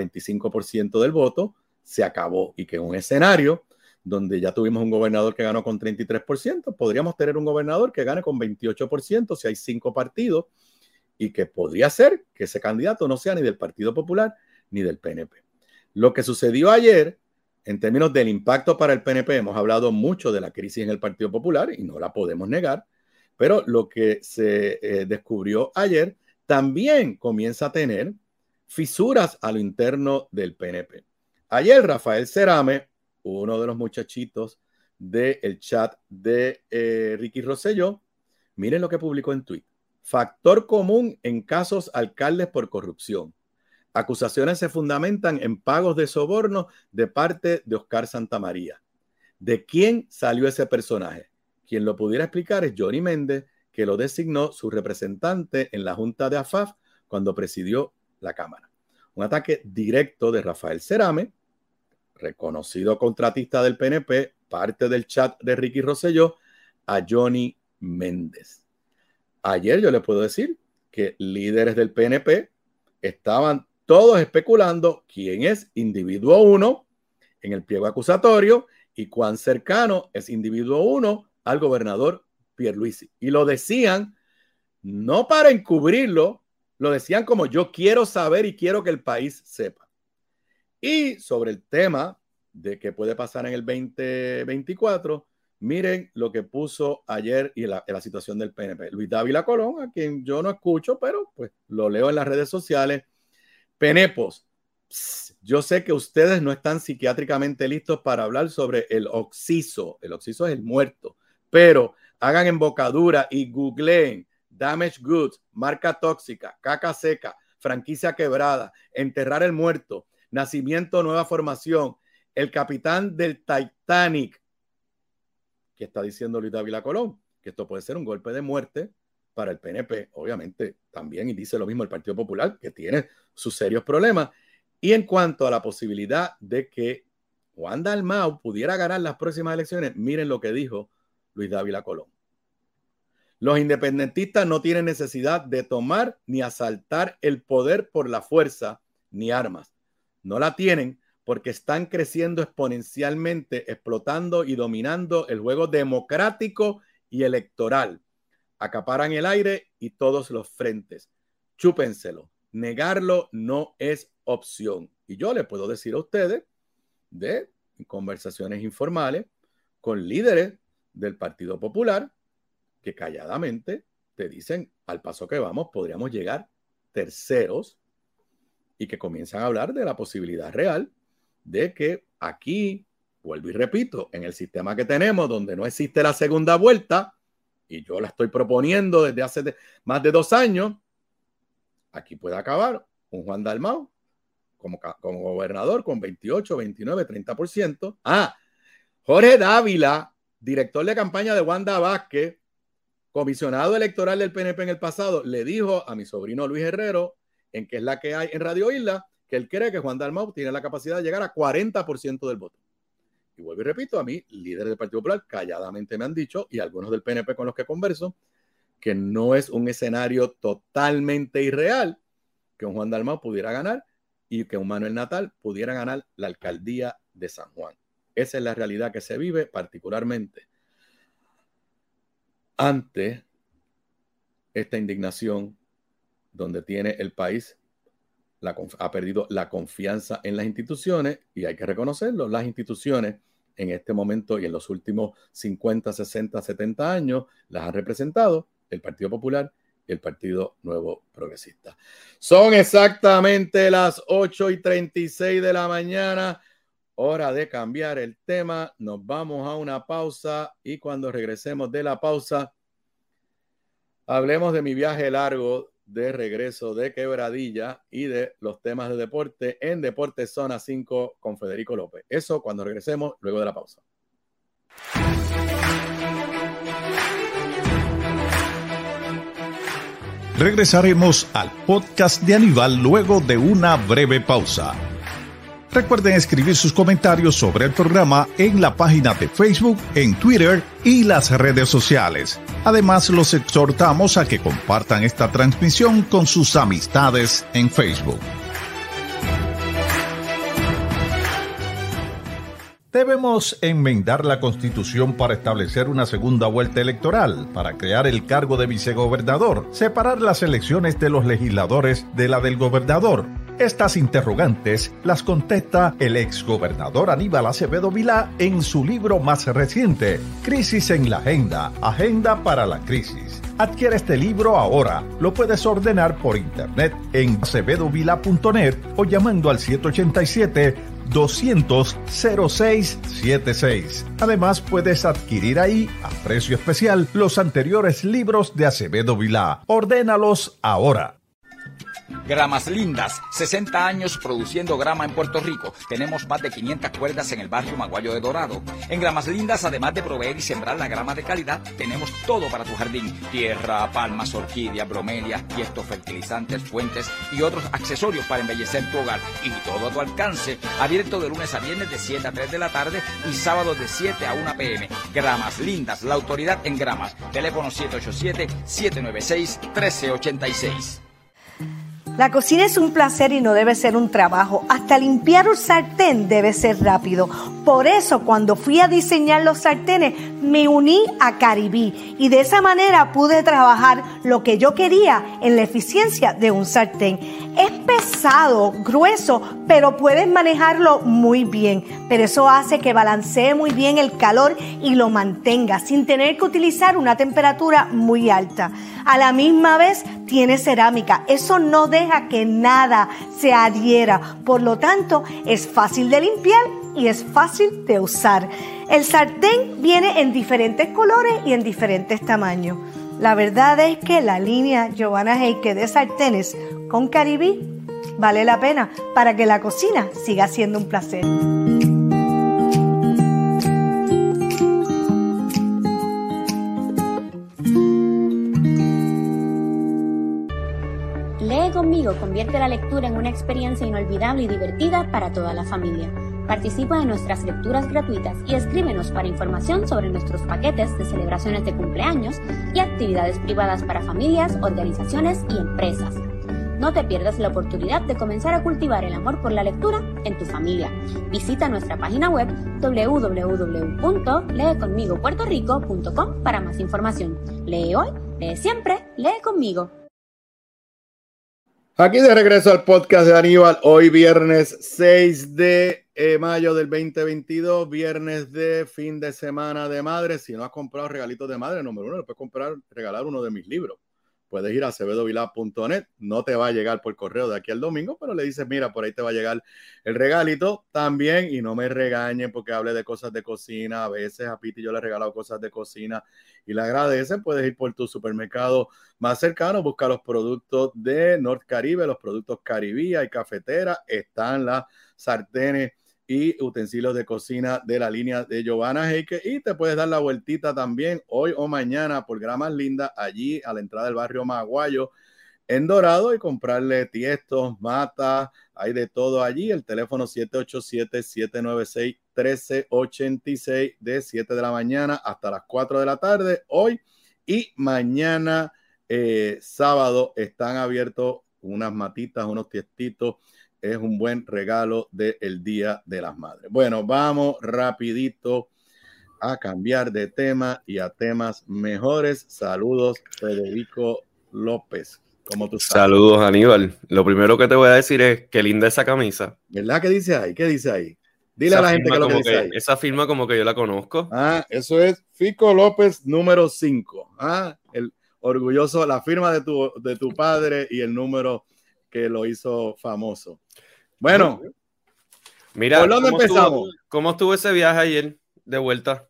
45% del voto se acabó, y que en un escenario donde ya tuvimos un gobernador que ganó con 33%, podríamos tener un gobernador que gane con 28% si hay 5 partidos, y que podría ser que ese candidato no sea ni del Partido Popular ni del PNP. Lo que sucedió ayer, en términos del impacto para el PNP, hemos hablado mucho de la crisis en el Partido Popular y no la podemos negar, pero lo que se descubrió ayer también comienza a tener fisuras a lo interno del PNP. Ayer Rafael Cerame, uno de los muchachitos del chat de Ricky Rosselló, miren lo que publicó en Twitter. Factor común en casos alcaldes por corrupción. Acusaciones se fundamentan en pagos de soborno de parte de Oscar Santamaría. ¿De quién salió ese personaje? Quien lo pudiera explicar es Johnny Méndez, que lo designó su representante en la Junta de AFAF cuando presidió la Cámara. Un ataque directo de Rafael Cerame, reconocido contratista del PNP, parte del chat de Ricky Rosselló, a Johnny Méndez. Ayer yo les puedo decir que líderes del PNP estaban todos especulando quién es individuo 1 en el pliego acusatorio y cuán cercano es individuo 1 al gobernador Pierluisi. Y lo decían no para encubrirlo, lo decían como yo quiero saber y quiero que el país sepa. Y sobre el tema de qué puede pasar en el 2024, miren lo que puso ayer y la situación del PNP. Luis Dávila Colón, a quien yo no escucho, pero pues lo leo en las redes sociales. Penepos, yo sé que ustedes no están psiquiátricamente listos para hablar sobre el oxiso. El oxiso es el muerto, pero hagan embocadura y googleen damage goods, marca tóxica, caca seca, franquicia quebrada, enterrar el muerto, nacimiento, nueva formación, el capitán del Titanic. ¿Qué está diciendo Luis Dávila Colón? Que esto puede ser un golpe de muerte para el PNP, obviamente también, y dice lo mismo el Partido Popular, que tiene sus serios problemas. Y en cuanto a la posibilidad de que Juan Dalmau pudiera ganar las próximas elecciones, miren lo que dijo Luis Dávila Colón. Los independentistas no tienen necesidad de tomar ni asaltar el poder por la fuerza ni armas. No la tienen porque están creciendo exponencialmente, explotando y dominando el juego democrático y electoral. Acaparan el aire y todos los frentes. Chúpenselo. Negarlo no es opción. Y yo le puedo decir a ustedes de conversaciones informales con líderes del Partido Popular que calladamente te dicen, al paso que vamos, podríamos llegar terceros y que comienzan a hablar de la posibilidad real de que aquí, vuelvo y repito, en el sistema que tenemos, donde no existe la segunda vuelta, y yo la estoy proponiendo desde hace más de 2 años, aquí puede acabar un Juan Dalmau como gobernador con 28, 29, 30%. Jorge Dávila, director de campaña de Wanda Vázquez, comisionado electoral del PNP en el pasado, le dijo a mi sobrino Luis Herrero, en que es la que hay en Radio Isla, que él cree que Juan Dalmau tiene la capacidad de llegar a 40% del voto. Y vuelvo y repito, a mí, líderes del Partido Popular, calladamente me han dicho, y algunos del PNP con los que converso, que no es un escenario totalmente irreal que un Juan Dalmau pudiera ganar y que un Manuel Natal pudiera ganar la alcaldía de San Juan. Esa es la realidad que se vive, particularmente ante esta indignación donde tiene el país, ha perdido la confianza en las instituciones, y hay que reconocerlo, las instituciones en este momento y en los últimos 50, 60, 70 años las han representado el Partido Popular y el Partido Nuevo Progresista. Son exactamente las 8:36 de la mañana. Hora de cambiar el tema. Nos vamos a una pausa y cuando regresemos de la pausa, hablemos de mi viaje largo de regreso de Quebradilla y de los temas de deporte en Deportes Zona 5 con Federico López. Eso cuando regresemos luego de la pausa. Regresaremos al podcast de Aníbal luego de una breve pausa. Recuerden escribir sus comentarios sobre el programa en la página de Facebook, en Twitter y las redes sociales. Además, los exhortamos a que compartan esta transmisión con sus amistades en Facebook. Debemos enmendar la Constitución para establecer una segunda vuelta electoral, para crear el cargo de vicegobernador, separar las elecciones de los legisladores de la del gobernador. Estas interrogantes las contesta el exgobernador Aníbal Acevedo Vilá en su libro más reciente, Crisis en la Agenda, Agenda para la Crisis. Adquiere este libro ahora. Lo puedes ordenar por internet en acevedovila.net o llamando al 787-200-0676. Además, puedes adquirir ahí, a precio especial, los anteriores libros de Acevedo Vilá. Ordénalos ahora. Gramas Lindas, 60 años produciendo grama en Puerto Rico. Tenemos más de 500 cuerdas en el barrio Maguayo de Dorado. En Gramas Lindas, además de proveer y sembrar la grama de calidad, tenemos todo para tu jardín. Tierra, palmas, orquídeas, bromelias, tiestos, fertilizantes, fuentes y otros accesorios para embellecer tu hogar. Y todo a tu alcance. Abierto de lunes a viernes de 7 a 3 de la tarde y sábados de 7 a 1 p.m. Gramas Lindas, la autoridad en gramas. Teléfono 787-796-1386. La cocina es un placer y no debe ser un trabajo. Hasta limpiar un sartén debe ser rápido. Por eso, cuando fui a diseñar los sartenes, me uní a Caribí y de esa manera pude trabajar lo que yo quería en la eficiencia de un sartén. Es pesado, grueso, pero puedes manejarlo muy bien. Pero eso hace que balancee muy bien el calor y lo mantenga sin tener que utilizar una temperatura muy alta. A la misma vez tiene cerámica. Eso no deja que nada se adhiera. Por lo tanto, es fácil de limpiar y es fácil de usar. El sartén viene en diferentes colores y en diferentes tamaños. La verdad es que la línea Giovanna Heike de sartenes con Caribí vale la pena para que la cocina siga siendo un placer. Lee conmigo convierte la lectura en una experiencia inolvidable y divertida para toda la familia. Participa en nuestras lecturas gratuitas y escríbenos para información sobre nuestros paquetes de celebraciones de cumpleaños y actividades privadas para familias, organizaciones y empresas. No te pierdas la oportunidad de comenzar a cultivar el amor por la lectura en tu familia. Visita nuestra página web www.leeconmigopuertorico.com para más información. Lee hoy, lee siempre, lee conmigo. Aquí de regreso al podcast de Aníbal, hoy viernes 6 de mayo del 2022, viernes de fin de semana de madre. Si no has comprado regalitos de madre, número uno, le puedes regalar uno de mis libros. Puedes ir a acevedovilá.net, no te va a llegar por correo de aquí al domingo, pero le dices, mira, por ahí te va a llegar el regalito también, y no me regañen porque hable de cosas de cocina. A veces a Piti yo le he regalado cosas de cocina y le agradecen. Puedes ir por tu supermercado más cercano, busca los productos de North Caribe, los productos Caribía y Cafetera, están las sartenes y utensilios de cocina de la línea de Giovanna Heike, y te puedes dar la vueltita también hoy o mañana por Gramas Lindas, allí a la entrada del barrio Maguayo en Dorado, y comprarle tiestos, matas, hay de todo allí. El teléfono 787-796-1386 de 7 de la mañana hasta las 4 de la tarde, hoy y mañana sábado están abiertos unas matitas, unos tiestitos. Es un buen regalo del Día de las Madres. Bueno, vamos rapidito a cambiar de tema y a temas mejores. Saludos, Federico López. ¿Cómo tú estás? Saludos, Aníbal. Lo primero que te voy a decir es qué linda esa camisa. ¿Verdad? ¿Qué dice ahí? ¿Qué dice ahí? Dile a la gente que lo que dice ahí. Esa firma como que yo la conozco. Eso es Fico López número 5. El orgulloso, la firma de tu padre y el número que lo hizo famoso. Bueno, mira, ¿por dónde empezamos? ¿Cómo estuvo ese viaje ayer de vuelta?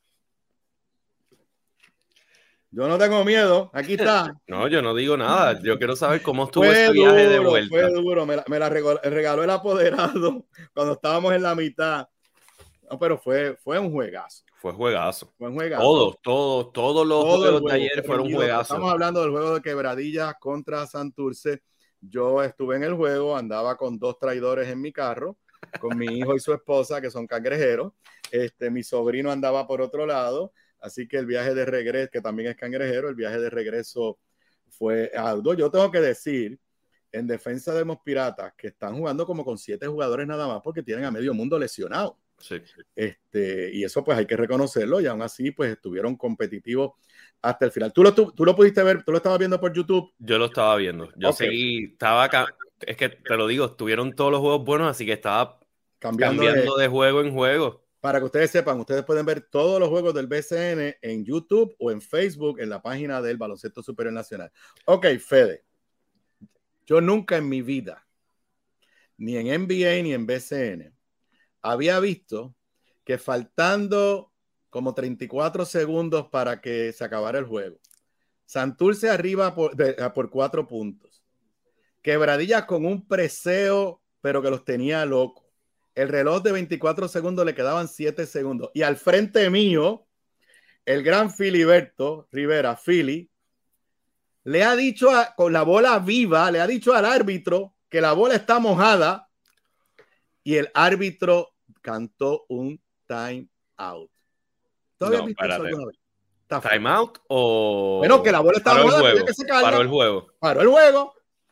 Yo no tengo miedo, aquí está. No, yo no digo nada. Yo quiero saber cómo estuvo ese viaje de vuelta. Fue duro, me la regaló el apoderado cuando estábamos en la mitad. No, pero fue un juegazo. Fue juegazo. Fue un juegazo. Todos los juegos de ayer fueron juegazos. Estamos hablando del juego de Quebradillas contra Santurce. Yo estuve en el juego, andaba con 2 traidores en mi carro, con mi hijo y su esposa, que son cangrejeros. Mi sobrino andaba por otro lado, así que el viaje de regreso, que también es cangrejero, el viaje de regreso fue arduo. Yo tengo que decir, en defensa de los Piratas, que están jugando como con 7 jugadores nada más, porque tienen a medio mundo lesionado. Sí. Y eso pues hay que reconocerlo, y aún así pues estuvieron competitivos hasta el final. ¿Tú lo pudiste ver? ¿Tú lo estabas viendo por YouTube? Yo lo estaba viendo. Yo estaba acá. Es que te lo digo, estuvieron todos los juegos buenos, así que estaba cambiando de juego en juego. Para que ustedes sepan, ustedes pueden ver todos los juegos del BCN en YouTube o en Facebook, en la página del Baloncesto Superior Nacional. Ok, Fede. Yo nunca en mi vida, ni en NBA ni en BCN, había visto que faltando como 34 segundos para que se acabara el juego, Santurce arriba por 4 puntos, Quebradillas con un preseo, pero que los tenía locos. El reloj de 24 segundos le quedaban 7 segundos. Y al frente mío, el gran Filiberto Rivera, Philly, le ha dicho con la bola viva, le ha dicho al árbitro que la bola está mojada, y el árbitro cantó un time out. ¿Tú habías visto eso alguna vez? ¿Time out o...? Bueno, que la bola estaba mojada, que se carga. Paró el juego. Paró el juego.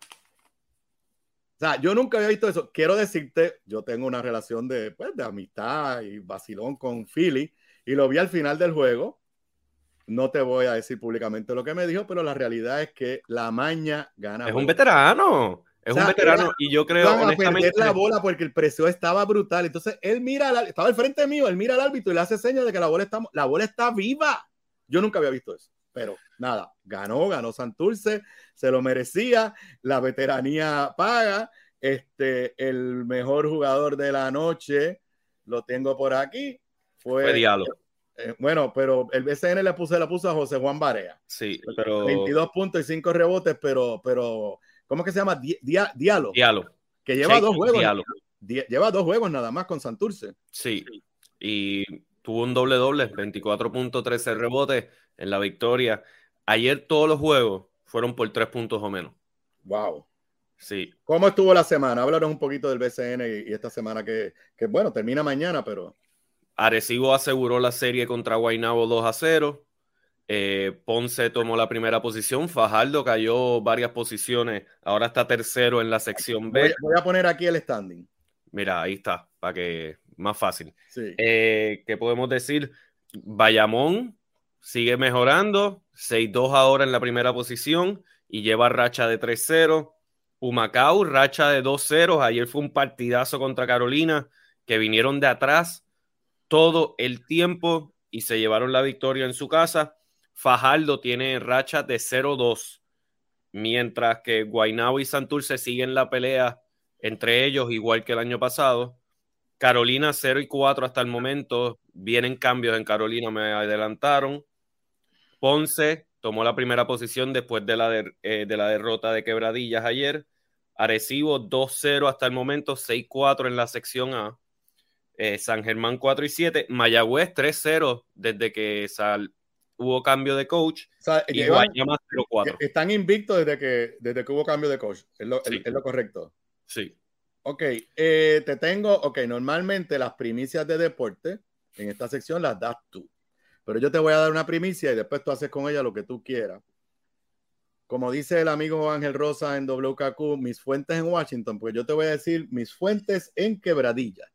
O sea, yo nunca había visto eso. Quiero decirte, yo tengo una relación de amistad y vacilón con Philly, y lo vi al final del juego. No te voy a decir públicamente lo que me dijo, pero la realidad es que la maña gana. Es un veterano. Es un veterano, y yo creo, honestamente, perder la bola porque el preseo estaba brutal. Entonces él mira, estaba al frente mío, él mira al árbitro y le hace señas de que la bola está viva. Yo nunca había visto eso, pero nada, ganó Santurce, se lo merecía, la veteranía paga. El mejor jugador de la noche, lo tengo por aquí, fue Diallo. Bueno, pero el BCN le puso a José Juan Barea. Sí, pero 22 puntos y 5 rebotes, pero ¿cómo es que se llama? Diallo. Que lleva 2 juegos. Lleva 2 juegos nada más con Santurce. Sí, y tuvo un doble-doble, 24 puntos, 13 rebotes en la victoria. Ayer todos los juegos fueron por 3 puntos o menos. Wow. Sí. ¿Cómo estuvo la semana? Háblanos un poquito del BCN y esta semana que bueno, termina mañana, pero... Arecibo aseguró la serie contra Guaynabo 2-0. Ponce tomó la primera posición. Fajardo cayó varias posiciones. Ahora está tercero en la sección B. Voy a poner aquí el standing. Mira, ahí está, para que más fácil. Sí. ¿Qué podemos decir? Bayamón sigue mejorando. 6-2 ahora en la primera posición y lleva racha de 3-0. Humacao, racha de 2-0. Ayer fue un partidazo contra Carolina que vinieron de atrás todo el tiempo y se llevaron la victoria en su casa. Fajardo tiene racha de 0-2, mientras que Guaynabo y Santurce siguen la pelea entre ellos, igual que el año pasado. Carolina 0-4 hasta el momento. Vienen cambios en Carolina, me adelantaron. Ponce tomó la primera posición después de la derrota de Quebradillas ayer. Arecibo 2-0 hasta el momento, 6-4 en la sección A. San Germán 4-7. Mayagüez 3-0 desde que hubo cambio de coach. O sea, y Guayama 0-4. Están invictos desde que hubo cambio de coach. Es lo correcto. Sí. Ok, normalmente las primicias de deporte en esta sección las das tú. Pero yo te voy a dar una primicia y después tú haces con ella lo que tú quieras. Como dice el amigo Ángel Rosa en WKQ, mis fuentes en Washington, pues yo te voy a decir mis fuentes en Quebradillas.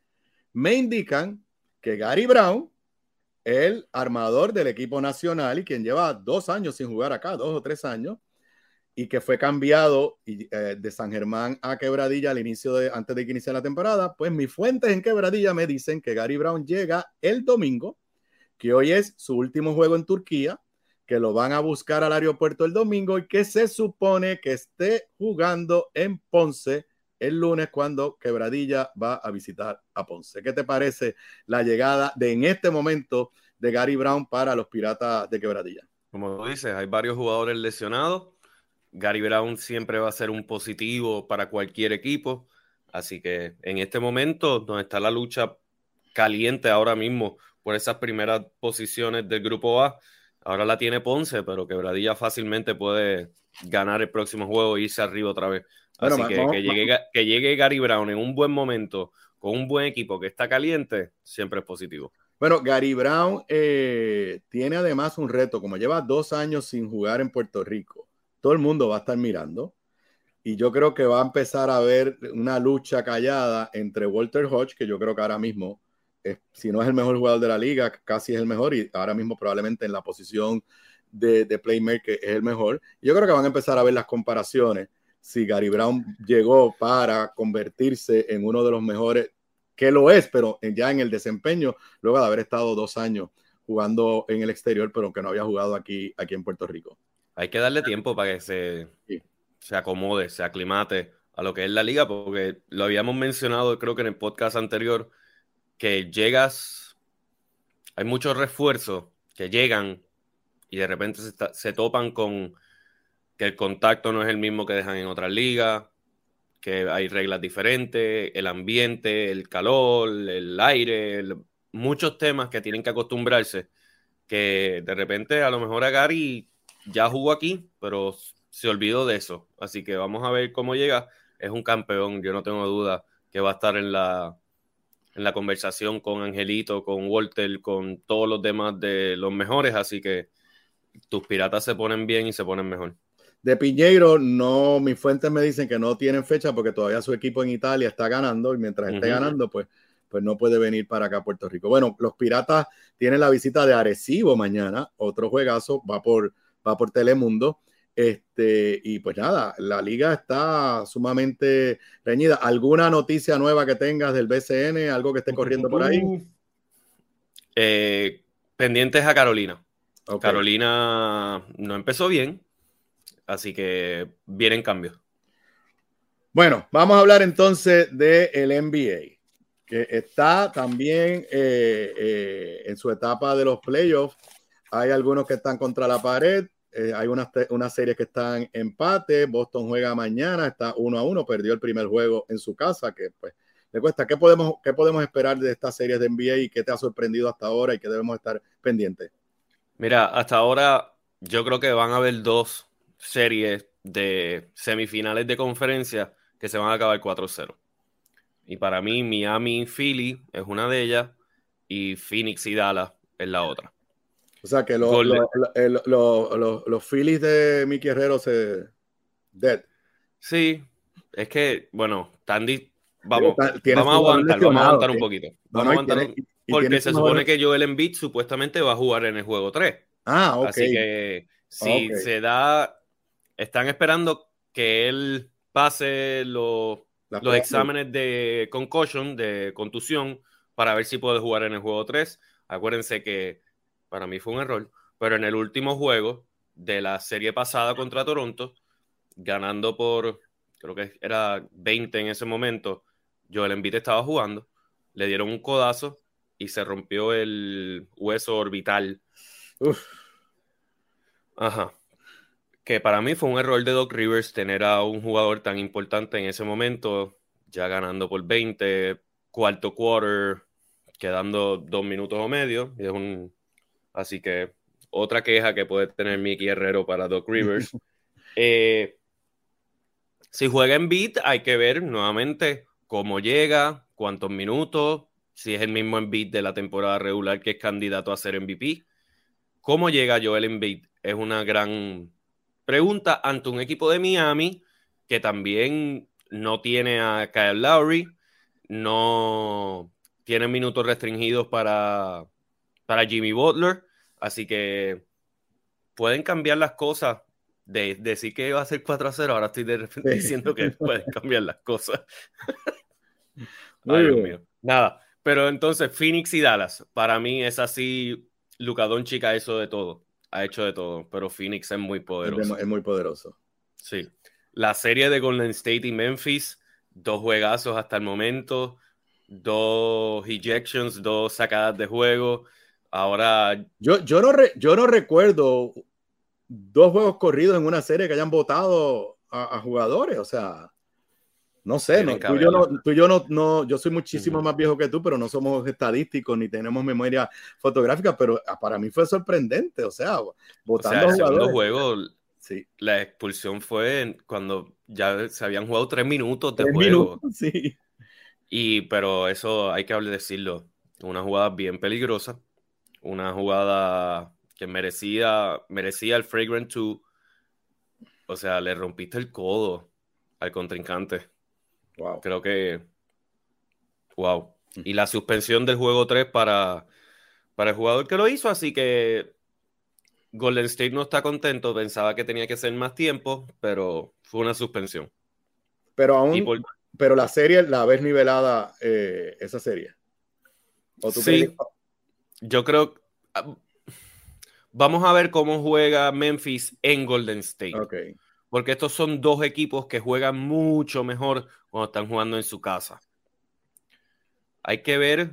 Me indican que Gary Brown, el armador del equipo nacional y quien lleva 2 años sin jugar acá, 2 o 3 años, y que fue cambiado de San Germán a Quebradilla antes de que inicie la temporada, pues mis fuentes en Quebradilla me dicen que Gary Brown llega el domingo, que hoy es su último juego en Turquía, que lo van a buscar al aeropuerto el domingo y que se supone que esté jugando en Ponce el lunes cuando Quebradilla va a visitar a Ponce. ¿Qué te parece la llegada en este momento de Gary Brown para los Piratas de Quebradilla? Como tú dices, hay varios jugadores lesionados. Gary Brown siempre va a ser un positivo para cualquier equipo. Así que en este momento, donde está la lucha caliente ahora mismo por esas primeras posiciones del grupo A, ahora la tiene Ponce, pero Quebradilla fácilmente puede ganar el próximo juego e irse arriba otra vez. Así que llegue Gary Brown en un buen momento, con un buen equipo que está caliente, siempre es positivo. Bueno, Gary Brown tiene además un reto, como lleva 2 años sin jugar en Puerto Rico. Todo el mundo va a estar mirando y yo creo que va a empezar a haber una lucha callada entre Walter Hodge, que yo creo que ahora mismo, si no es el mejor jugador de la liga, casi es el mejor y ahora mismo probablemente en la posición de playmaker es el mejor. Yo creo que van a empezar a ver las comparaciones si Gary Brown llegó para convertirse en uno de los mejores, que lo es, pero ya en el desempeño, luego de haber estado 2 años jugando en el exterior, pero que no había jugado aquí en Puerto Rico. Hay que darle tiempo para que se acomode, se aclimate a lo que es la liga, porque lo habíamos mencionado, creo que en el podcast anterior, que hay muchos refuerzos que llegan y de repente se topan con que el contacto no es el mismo que dejan en otras ligas, que hay reglas diferentes, el ambiente, el calor, el aire, muchos temas que tienen que acostumbrarse, que de repente a lo mejor a Gary ya jugó aquí, pero se olvidó de eso. Así que vamos a ver cómo llega. Es un campeón, yo no tengo duda que va a estar en la conversación con Angelito, con Walter, con todos los demás de los mejores. Así que tus Piratas se ponen bien y se ponen mejor. De Piñeiro, no, mis fuentes me dicen que no tienen fecha porque todavía su equipo en Italia está ganando y mientras esté ganando, pues no puede venir para acá a Puerto Rico. Bueno, los Piratas tienen la visita de Arecibo mañana, otro juegazo, va por Telemundo. Y pues nada, la liga está sumamente reñida. ¿Alguna noticia nueva que tengas del BCN? ¿Algo que esté corriendo por ahí? Pendientes a Carolina. Okay. Carolina no empezó bien, así que vienen cambios. Bueno, vamos a hablar entonces del NBA, que está también en su etapa de los playoffs. Hay algunos que están contra la pared. Hay unas series que están en empate. Boston juega mañana, está 1-1, perdió el primer juego en su casa, que pues le cuesta. ¿Qué podemos esperar de estas series de NBA y qué te ha sorprendido hasta ahora y qué debemos estar pendientes? Mira, hasta ahora yo creo que van a haber 2 series de semifinales de conferencia que se van a acabar 4-0. Y para mí, Miami y Philly es una de ellas y Phoenix y Dallas es la otra. O sea que los Phillies de Mickey Herrero se dead. Sí, es que, bueno, Tandy, vamos a aguantar un poquito. Porque se supone que Joel Embiid supuestamente va a jugar en el juego 3. Ah, ok. Así que si se da, están esperando que él pase los los exámenes de concussion, de contusión, para ver si puede jugar en el juego 3. Acuérdense que para mí fue un error, pero en el último juego de la serie pasada contra Toronto, ganando por, creo que era 20 en ese momento, Joel Embiid estaba jugando, le dieron un codazo y se rompió el hueso orbital. Uf. Ajá. Que para mí fue un error de Doc Rivers tener a un jugador tan importante en ese momento, ya ganando por 20, cuarto quarter, quedando 2 minutos o medio. Así que otra queja que puede tener Mickey Herrero para Doc Rivers. Si juega en Embiid, hay que ver nuevamente cómo llega, cuántos minutos, si es el mismo Embiid de la temporada regular que es candidato a ser MVP. ¿Cómo llega Joel Embiid? Es una gran pregunta ante un equipo de Miami que también no tiene a Kyle Lowry, no tiene minutos restringidos para Jimmy Butler, así que pueden cambiar las cosas. De decir que va a ser 4-0, ahora estoy diciendo que pueden cambiar las cosas. Ay, Dios mío. Nada, pero entonces Phoenix y Dallas, para mí es así. Luka Doncic ha hecho de todo. Ha hecho de todo, pero Phoenix es muy poderoso. Es muy poderoso. Sí. La serie de Golden State y Memphis, 2 juegazos hasta el momento, 2 ejections, 2 sacadas de juego. Ahora... Yo no recuerdo 2 juegos corridos en una serie que hayan votado a jugadores, o sea... No sé, tú y yo no, yo soy muchísimo más viejo que tú, pero no somos estadísticos ni tenemos memoria fotográfica, pero para mí fue sorprendente, o sea, votando el segundo juego, sí. La expulsión fue cuando ya se habían jugado 3 minutos de juego. Sí. Pero eso hay que decirlo, una jugada bien peligrosa, una jugada que merecía el Flagrant 2, o sea, le rompiste el codo al contrincante. Wow. Creo que wow. Y la suspensión del juego 3 para el jugador que lo hizo, así que Golden State no está contento, pensaba que tenía que ser más tiempo, pero fue una suspensión. Pero aún, pero la serie la ves nivelada, esa serie. ¿O tú sí, yo creo. Vamos a ver cómo juega Memphis en Golden State. Okay. Porque estos son 2 equipos que juegan mucho mejor cuando están jugando en su casa. Hay que ver.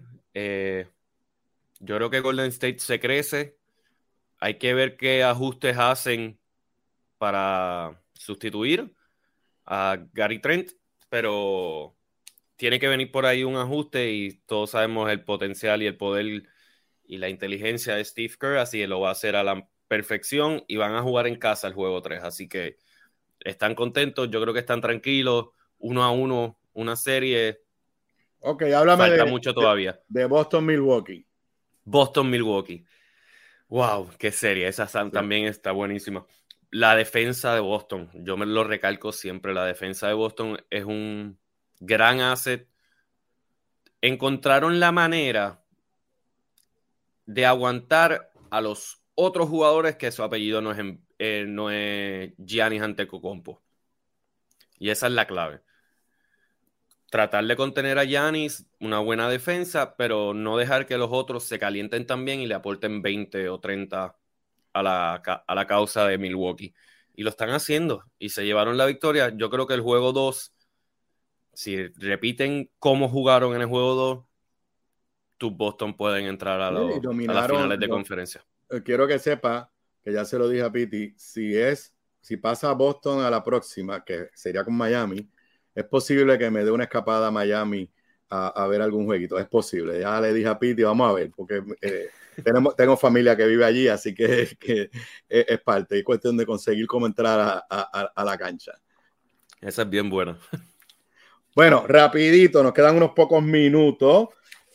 Yo creo que Golden State se crece. Hay que ver qué ajustes hacen para sustituir a Gary Trent. Pero tiene que venir por ahí un ajuste y todos sabemos el potencial y el poder y la inteligencia de Steve Kerr. Así que lo va a hacer a la perfección y van a jugar en casa el juego 3. Así que están contentos, yo creo que están tranquilos, 1-1, una serie. Ok, háblame falta mucho todavía. De Boston-Milwaukee. Boston-Milwaukee. Wow, qué serie, esa también está buenísima. La defensa de Boston, yo me lo recalco siempre, la defensa de Boston es un gran asset. Encontraron la manera de aguantar a los otros jugadores que su apellido no es Giannis Antetokounmpo. Y esa es la clave. Tratar de contener a Giannis, una buena defensa, pero no dejar que los otros se calienten también y le aporten 20 o 30 a la causa de Milwaukee. Y lo están haciendo y se llevaron la victoria. Yo creo que el juego 2, si repiten cómo jugaron en el juego 2, tus Boston pueden entrar a las finales de conferencia. Quiero que sepa, que ya se lo dije a Piti, si pasa a Boston a la próxima, que sería con Miami, es posible que me dé una escapada a Miami a ver algún jueguito. Es posible. Ya le dije a Piti, vamos a ver, porque tengo familia que vive allí, así que es parte. Es cuestión de conseguir cómo entrar a la cancha. Esa es bien buena. Bueno, rapidito, nos quedan unos pocos minutos.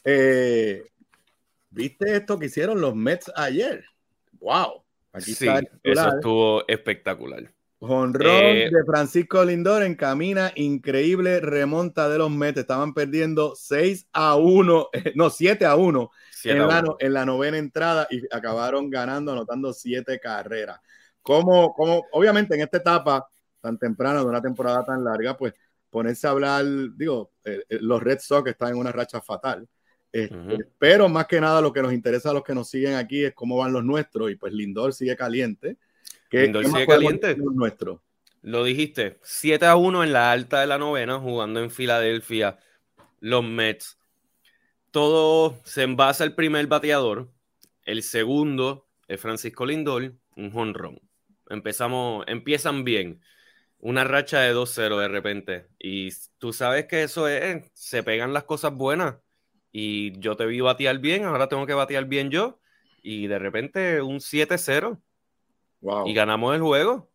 ¿Viste esto que hicieron los Mets ayer? ¡Wow! Aquí sí, eso estuvo espectacular. Jonrón de Francisco Lindor encamina increíble remonta de los Mets. Estaban perdiendo 7-1 en la novena entrada y acabaron ganando, anotando 7 carreras. Como obviamente en esta etapa tan temprana de una temporada tan larga, pues ponerse a hablar, digo, los Red Sox están en una racha fatal. Pero más que nada lo que nos interesa a los que nos siguen aquí es cómo van los nuestros, y pues Lindor sigue caliente. Lindor sigue caliente. Nuestro? Lo dijiste, 7-1 en la alta de la novena, jugando en Filadelfia, los Mets. Todo se envasa el primer bateador, el segundo es Francisco Lindor, un jonrón. Empiezan bien, una racha de 2-0 de repente, y tú sabes que eso es, se pegan las cosas buenas, y yo te vi batear bien, ahora tengo que batear bien yo, y de repente un 7-0, wow. Y ganamos el juego.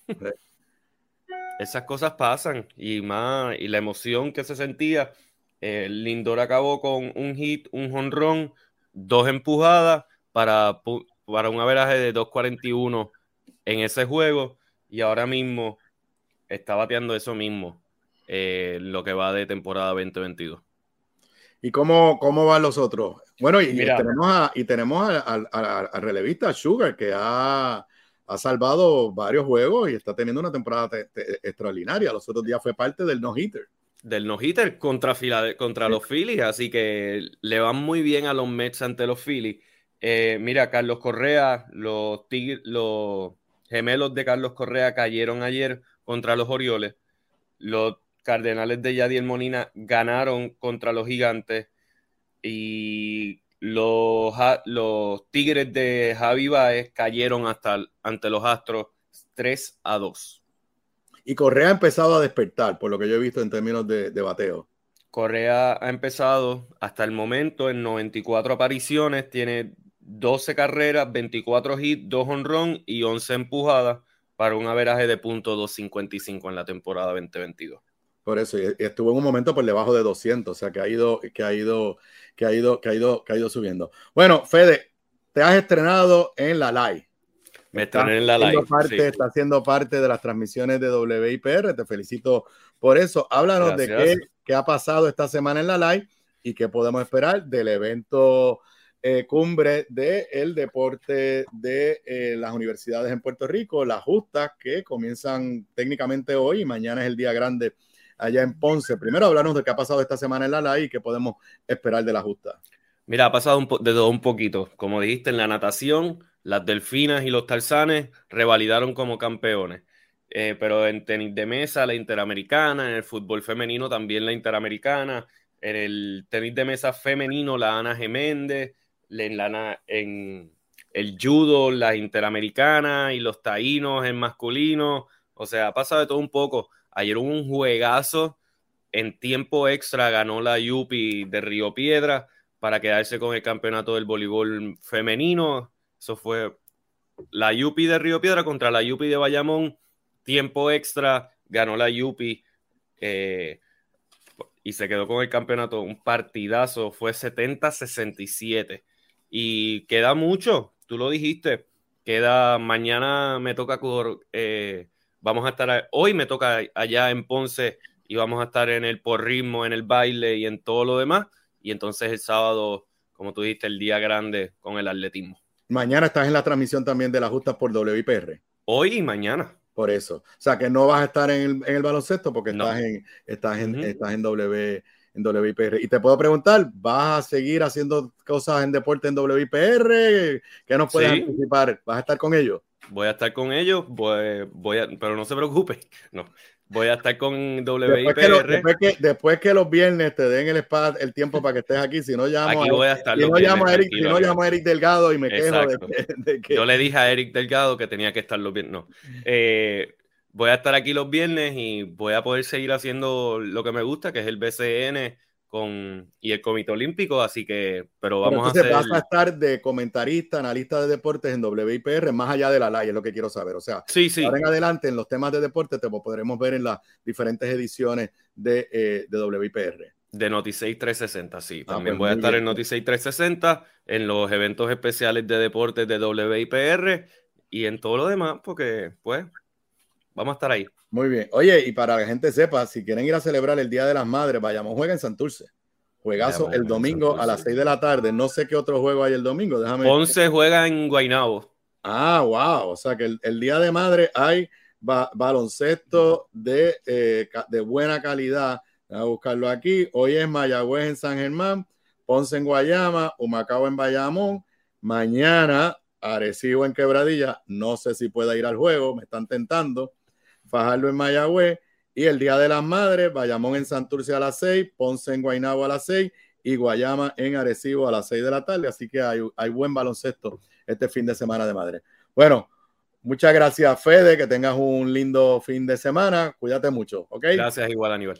Esas cosas pasan, y la emoción que se sentía. Lindor acabó con un hit, un jonrón, 2 empujadas para un averaje de 2.41 en ese juego, y ahora mismo está bateando eso mismo, lo que va de temporada 2022. ¿Y cómo van los otros? Bueno, tenemos al relevista Sugar, que ha salvado varios juegos y está teniendo una temporada extraordinaria. Los otros días fue parte del no-hitter. Del no-hitter contra los Phillies, así que le van muy bien a los Mets ante los Phillies. Mira, Carlos Correa, los gemelos de Carlos Correa cayeron ayer contra los Orioles. Los Cardenales de Yadier Molina ganaron contra los Gigantes, y los Tigres de Javi Baez cayeron ante los Astros 3-2. Y Correa ha empezado a despertar, por lo que yo he visto en términos de bateo. Correa ha empezado hasta el momento en 94 apariciones, tiene 12 carreras, 24 hits, 2 jonrón y 11 empujadas para un averaje de .255 en la temporada 2022. Por eso, y estuvo en un momento por debajo de 200, o sea que ha ido subiendo. Bueno, Fede, te has estrenado en la live. Me estrené en la live. Está siendo parte de las transmisiones de WIPR, te felicito por eso. Háblanos de qué ha pasado esta semana en la live y qué podemos esperar del evento cumbre del deporte de las universidades en Puerto Rico, las justas que comienzan técnicamente hoy y mañana es el día grande allá en Ponce. Primero hablarnos de qué ha pasado esta semana en la live y qué podemos esperar de la justa. Mira, ha pasado de todo un poquito. Como dijiste, en la natación, las delfinas y los tarzanes revalidaron como campeones. Pero en tenis de mesa, la interamericana, en el fútbol femenino también la interamericana, en el tenis de mesa femenino la Ana Geméndez, en el judo la interamericana y los taínos en masculino. O sea, ha pasado de todo un poco. Ayer hubo un juegazo, en tiempo extra ganó la Yupi de Río Piedra para quedarse con el campeonato del voleibol femenino. Eso fue la Yupi de Río Piedra contra la Yupi de Bayamón, tiempo extra, ganó la Yupi y se quedó con el campeonato. Un partidazo, fue 70-67 y queda mucho, tú lo dijiste, mañana me toca vamos a estar, hoy me toca allá en Ponce y vamos a estar en el porrismo, en el baile y en todo lo demás. Y entonces el sábado, como tú dijiste, el día grande con el atletismo. Mañana estás en la transmisión también de las justas por WIPR. Hoy y mañana. Por eso. O sea, que no vas a estar en el baloncesto porque no. estás en WIPR. Y te puedo preguntar, ¿vas a seguir haciendo cosas en deporte en WIPR? ¿Qué nos puedes anticipar? ¿Vas a estar con ellos? Voy a estar con ellos, pero no se preocupe, no. Voy a estar con WIPR. Después que los viernes te den el tiempo para que estés aquí, si no llamo aquí voy a estar llamo a Eric Delgado y me quejo de que... Yo le dije a Eric Delgado que tenía que estar los viernes. No. Voy a estar aquí los viernes y voy a poder seguir haciendo lo que me gusta, que es el BCN y el Comité Olímpico, así que, pero vamos a hacer... vas a estar de comentarista, analista de deportes en WIPR, más allá de la live, es lo que quiero saber. O sea, sí. ahora en adelante, en los temas de deporte, te podremos ver en las diferentes ediciones de WIPR. De Noti6 360, sí. También voy a estar en Noti6 360, en los eventos especiales de deportes de WIPR y en todo lo demás, porque, pues, vamos a estar ahí. Muy bien. Oye, y para que la gente sepa, si quieren ir a celebrar el Día de las Madres, Bayamón juega en Santurce. Juegazo el domingo a las 6 de la tarde. No sé qué otro juego hay el domingo. Ponce juega en Guaynabo. Ah, wow. O sea que el Día de Madre hay baloncesto de buena calidad. Voy a buscarlo aquí. Hoy es Mayagüez en San Germán, Ponce en Guayama, Humacao en Bayamón. Mañana Arecibo en Quebradilla. No sé si pueda ir al juego, me están tentando. Fajardo en Mayagüez. Y el Día de las Madres, Bayamón en Santurce a las 6, Ponce en Guaynabo a las 6 y Guayama en Arecibo a las 6 de la tarde. Así que hay buen baloncesto este fin de semana de madre. Bueno, muchas gracias, Fede. Que tengas un lindo fin de semana. Cuídate mucho, ¿ok? Gracias, igual, Aníbal.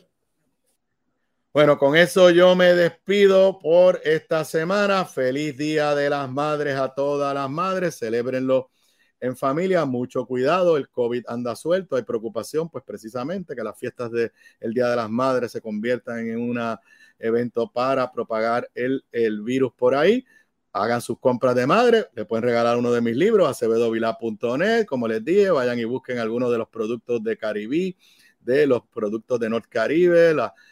Bueno, con eso yo me despido por esta semana. Feliz Día de las Madres a todas las madres. Celébrenlo en familia. Mucho cuidado. El COVID anda suelto. Hay preocupación, pues precisamente que las fiestas del Día de las Madres se conviertan en un evento para propagar el virus por ahí. Hagan sus compras de madre. Le pueden regalar uno de mis libros, acebedovila.net. Como les dije, vayan y busquen algunos de los productos de Caribí, de los productos de North Caribe,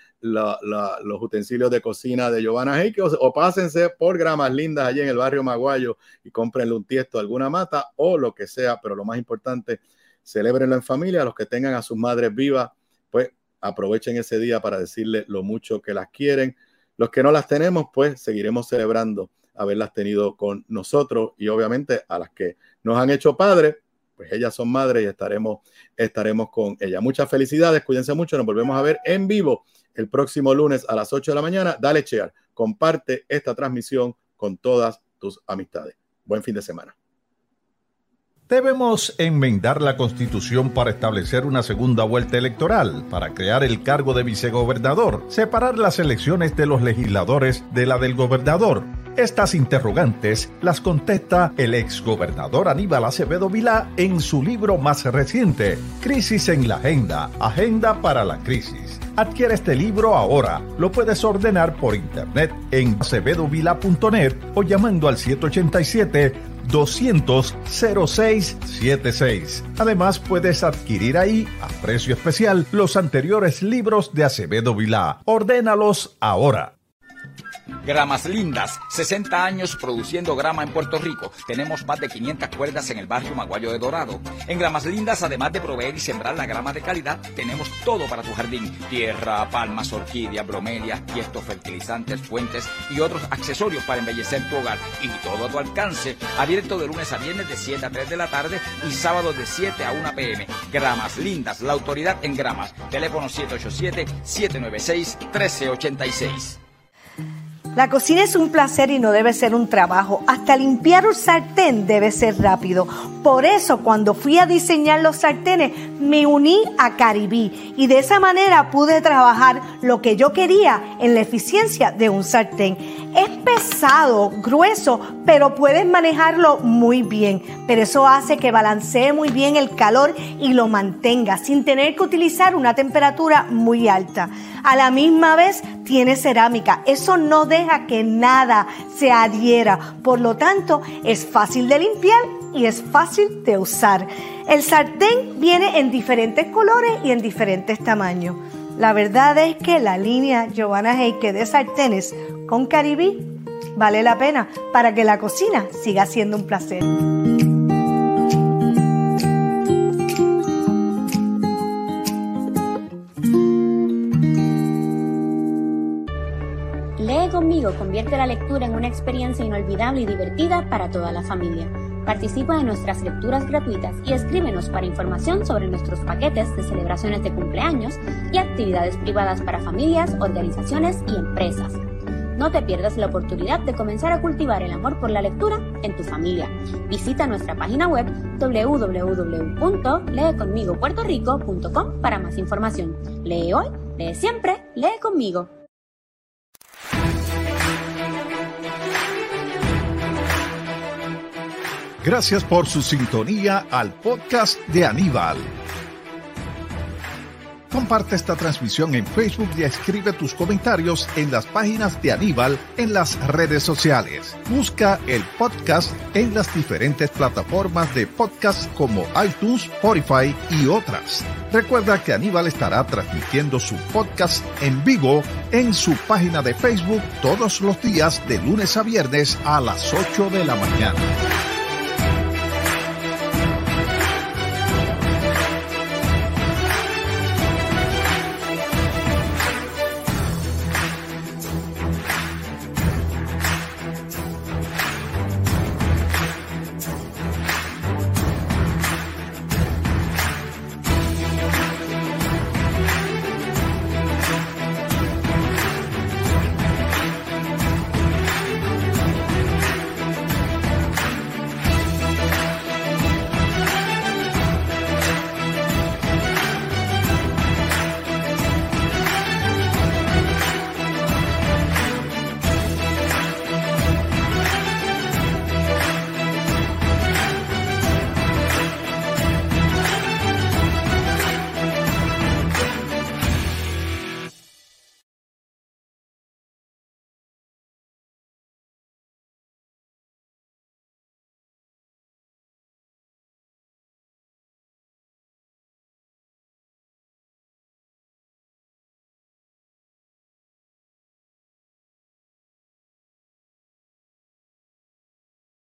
los utensilios de cocina de Giovanna Heike, o pásense por Gramas Lindas allí en el barrio Maguayo y cómprenle un tiesto, alguna mata o lo que sea, pero lo más importante, celébrenlo en familia. Los que tengan a sus madres vivas, pues aprovechen ese día para decirle lo mucho que las quieren. Los que no las tenemos, pues seguiremos celebrando haberlas tenido con nosotros, y obviamente a las que nos han hecho padres, pues ellas son madres y estaremos con ellas. Muchas felicidades, cuídense mucho, nos volvemos a ver en vivo el próximo lunes a las 8 de la mañana. Dale share, comparte esta transmisión con todas tus amistades. Buen fin de semana. Debemos enmendar la Constitución para establecer una segunda vuelta electoral, para crear el cargo de vicegobernador, separar las elecciones de los legisladores de la del gobernador. Estas interrogantes las contesta el exgobernador Aníbal Acevedo Vilá en su libro más reciente, Crisis en la Agenda, Agenda para la Crisis. Adquiere este libro ahora. Lo puedes ordenar por internet en acebedovila.net o llamando al 787-200-0676. Además, puedes adquirir ahí, a precio especial, los anteriores libros de Acevedo Vilá. Ordénalos ahora. Gramas Lindas, 60 años produciendo grama en Puerto Rico. Tenemos más de 500 cuerdas en el barrio Maguayo de Dorado. En Gramas Lindas, además de proveer y sembrar la grama de calidad, tenemos todo para tu jardín: tierra, palmas, orquídeas, bromelias, tiestos, fertilizantes, fuentes y otros accesorios para embellecer tu hogar. Y todo a tu alcance. Abierto de lunes a viernes de 7 a 3 de la tarde y sábados de 7 a 1 p.m. Gramas Lindas, la autoridad en gramas. Teléfono 787-796-1386. La cocina es un placer y no debe ser un trabajo. Hasta limpiar un sartén debe ser rápido. Por eso, cuando fui a diseñar los sartenes, me uní a Caribí y de esa manera pude trabajar lo que yo quería en la eficiencia de un sartén. Es pesado, grueso, pero puedes manejarlo muy bien. Pero eso hace que balancee muy bien el calor y lo mantenga sin tener que utilizar una temperatura muy alta. A la misma vez tiene cerámica. Eso no deja que nada se adhiera. Por lo tanto, es fácil de limpiar y es fácil de usar. El sartén viene en diferentes colores y en diferentes tamaños. La verdad es que la línea Giovanna Heike de sartenes con Caribí vale la pena para que la cocina siga siendo un placer. Lee conmigo convierte la lectura en una experiencia inolvidable y divertida para toda la familia. Participa en nuestras lecturas gratuitas y escríbenos para información sobre nuestros paquetes de celebraciones de cumpleaños y actividades privadas para familias, organizaciones y empresas. No te pierdas la oportunidad de comenzar a cultivar el amor por la lectura en tu familia. Visita nuestra página web www.leeconmigopuertorico.com para más información. Lee hoy, lee siempre, lee conmigo. Gracias por su sintonía al podcast de Aníbal. Comparte esta transmisión en Facebook y escribe tus comentarios en las páginas de Aníbal en las redes sociales. Busca el podcast en las diferentes plataformas de podcast como iTunes, Spotify y otras. Recuerda que Aníbal estará transmitiendo su podcast en vivo en su página de Facebook todos los días de lunes a viernes a las 8 de la mañana.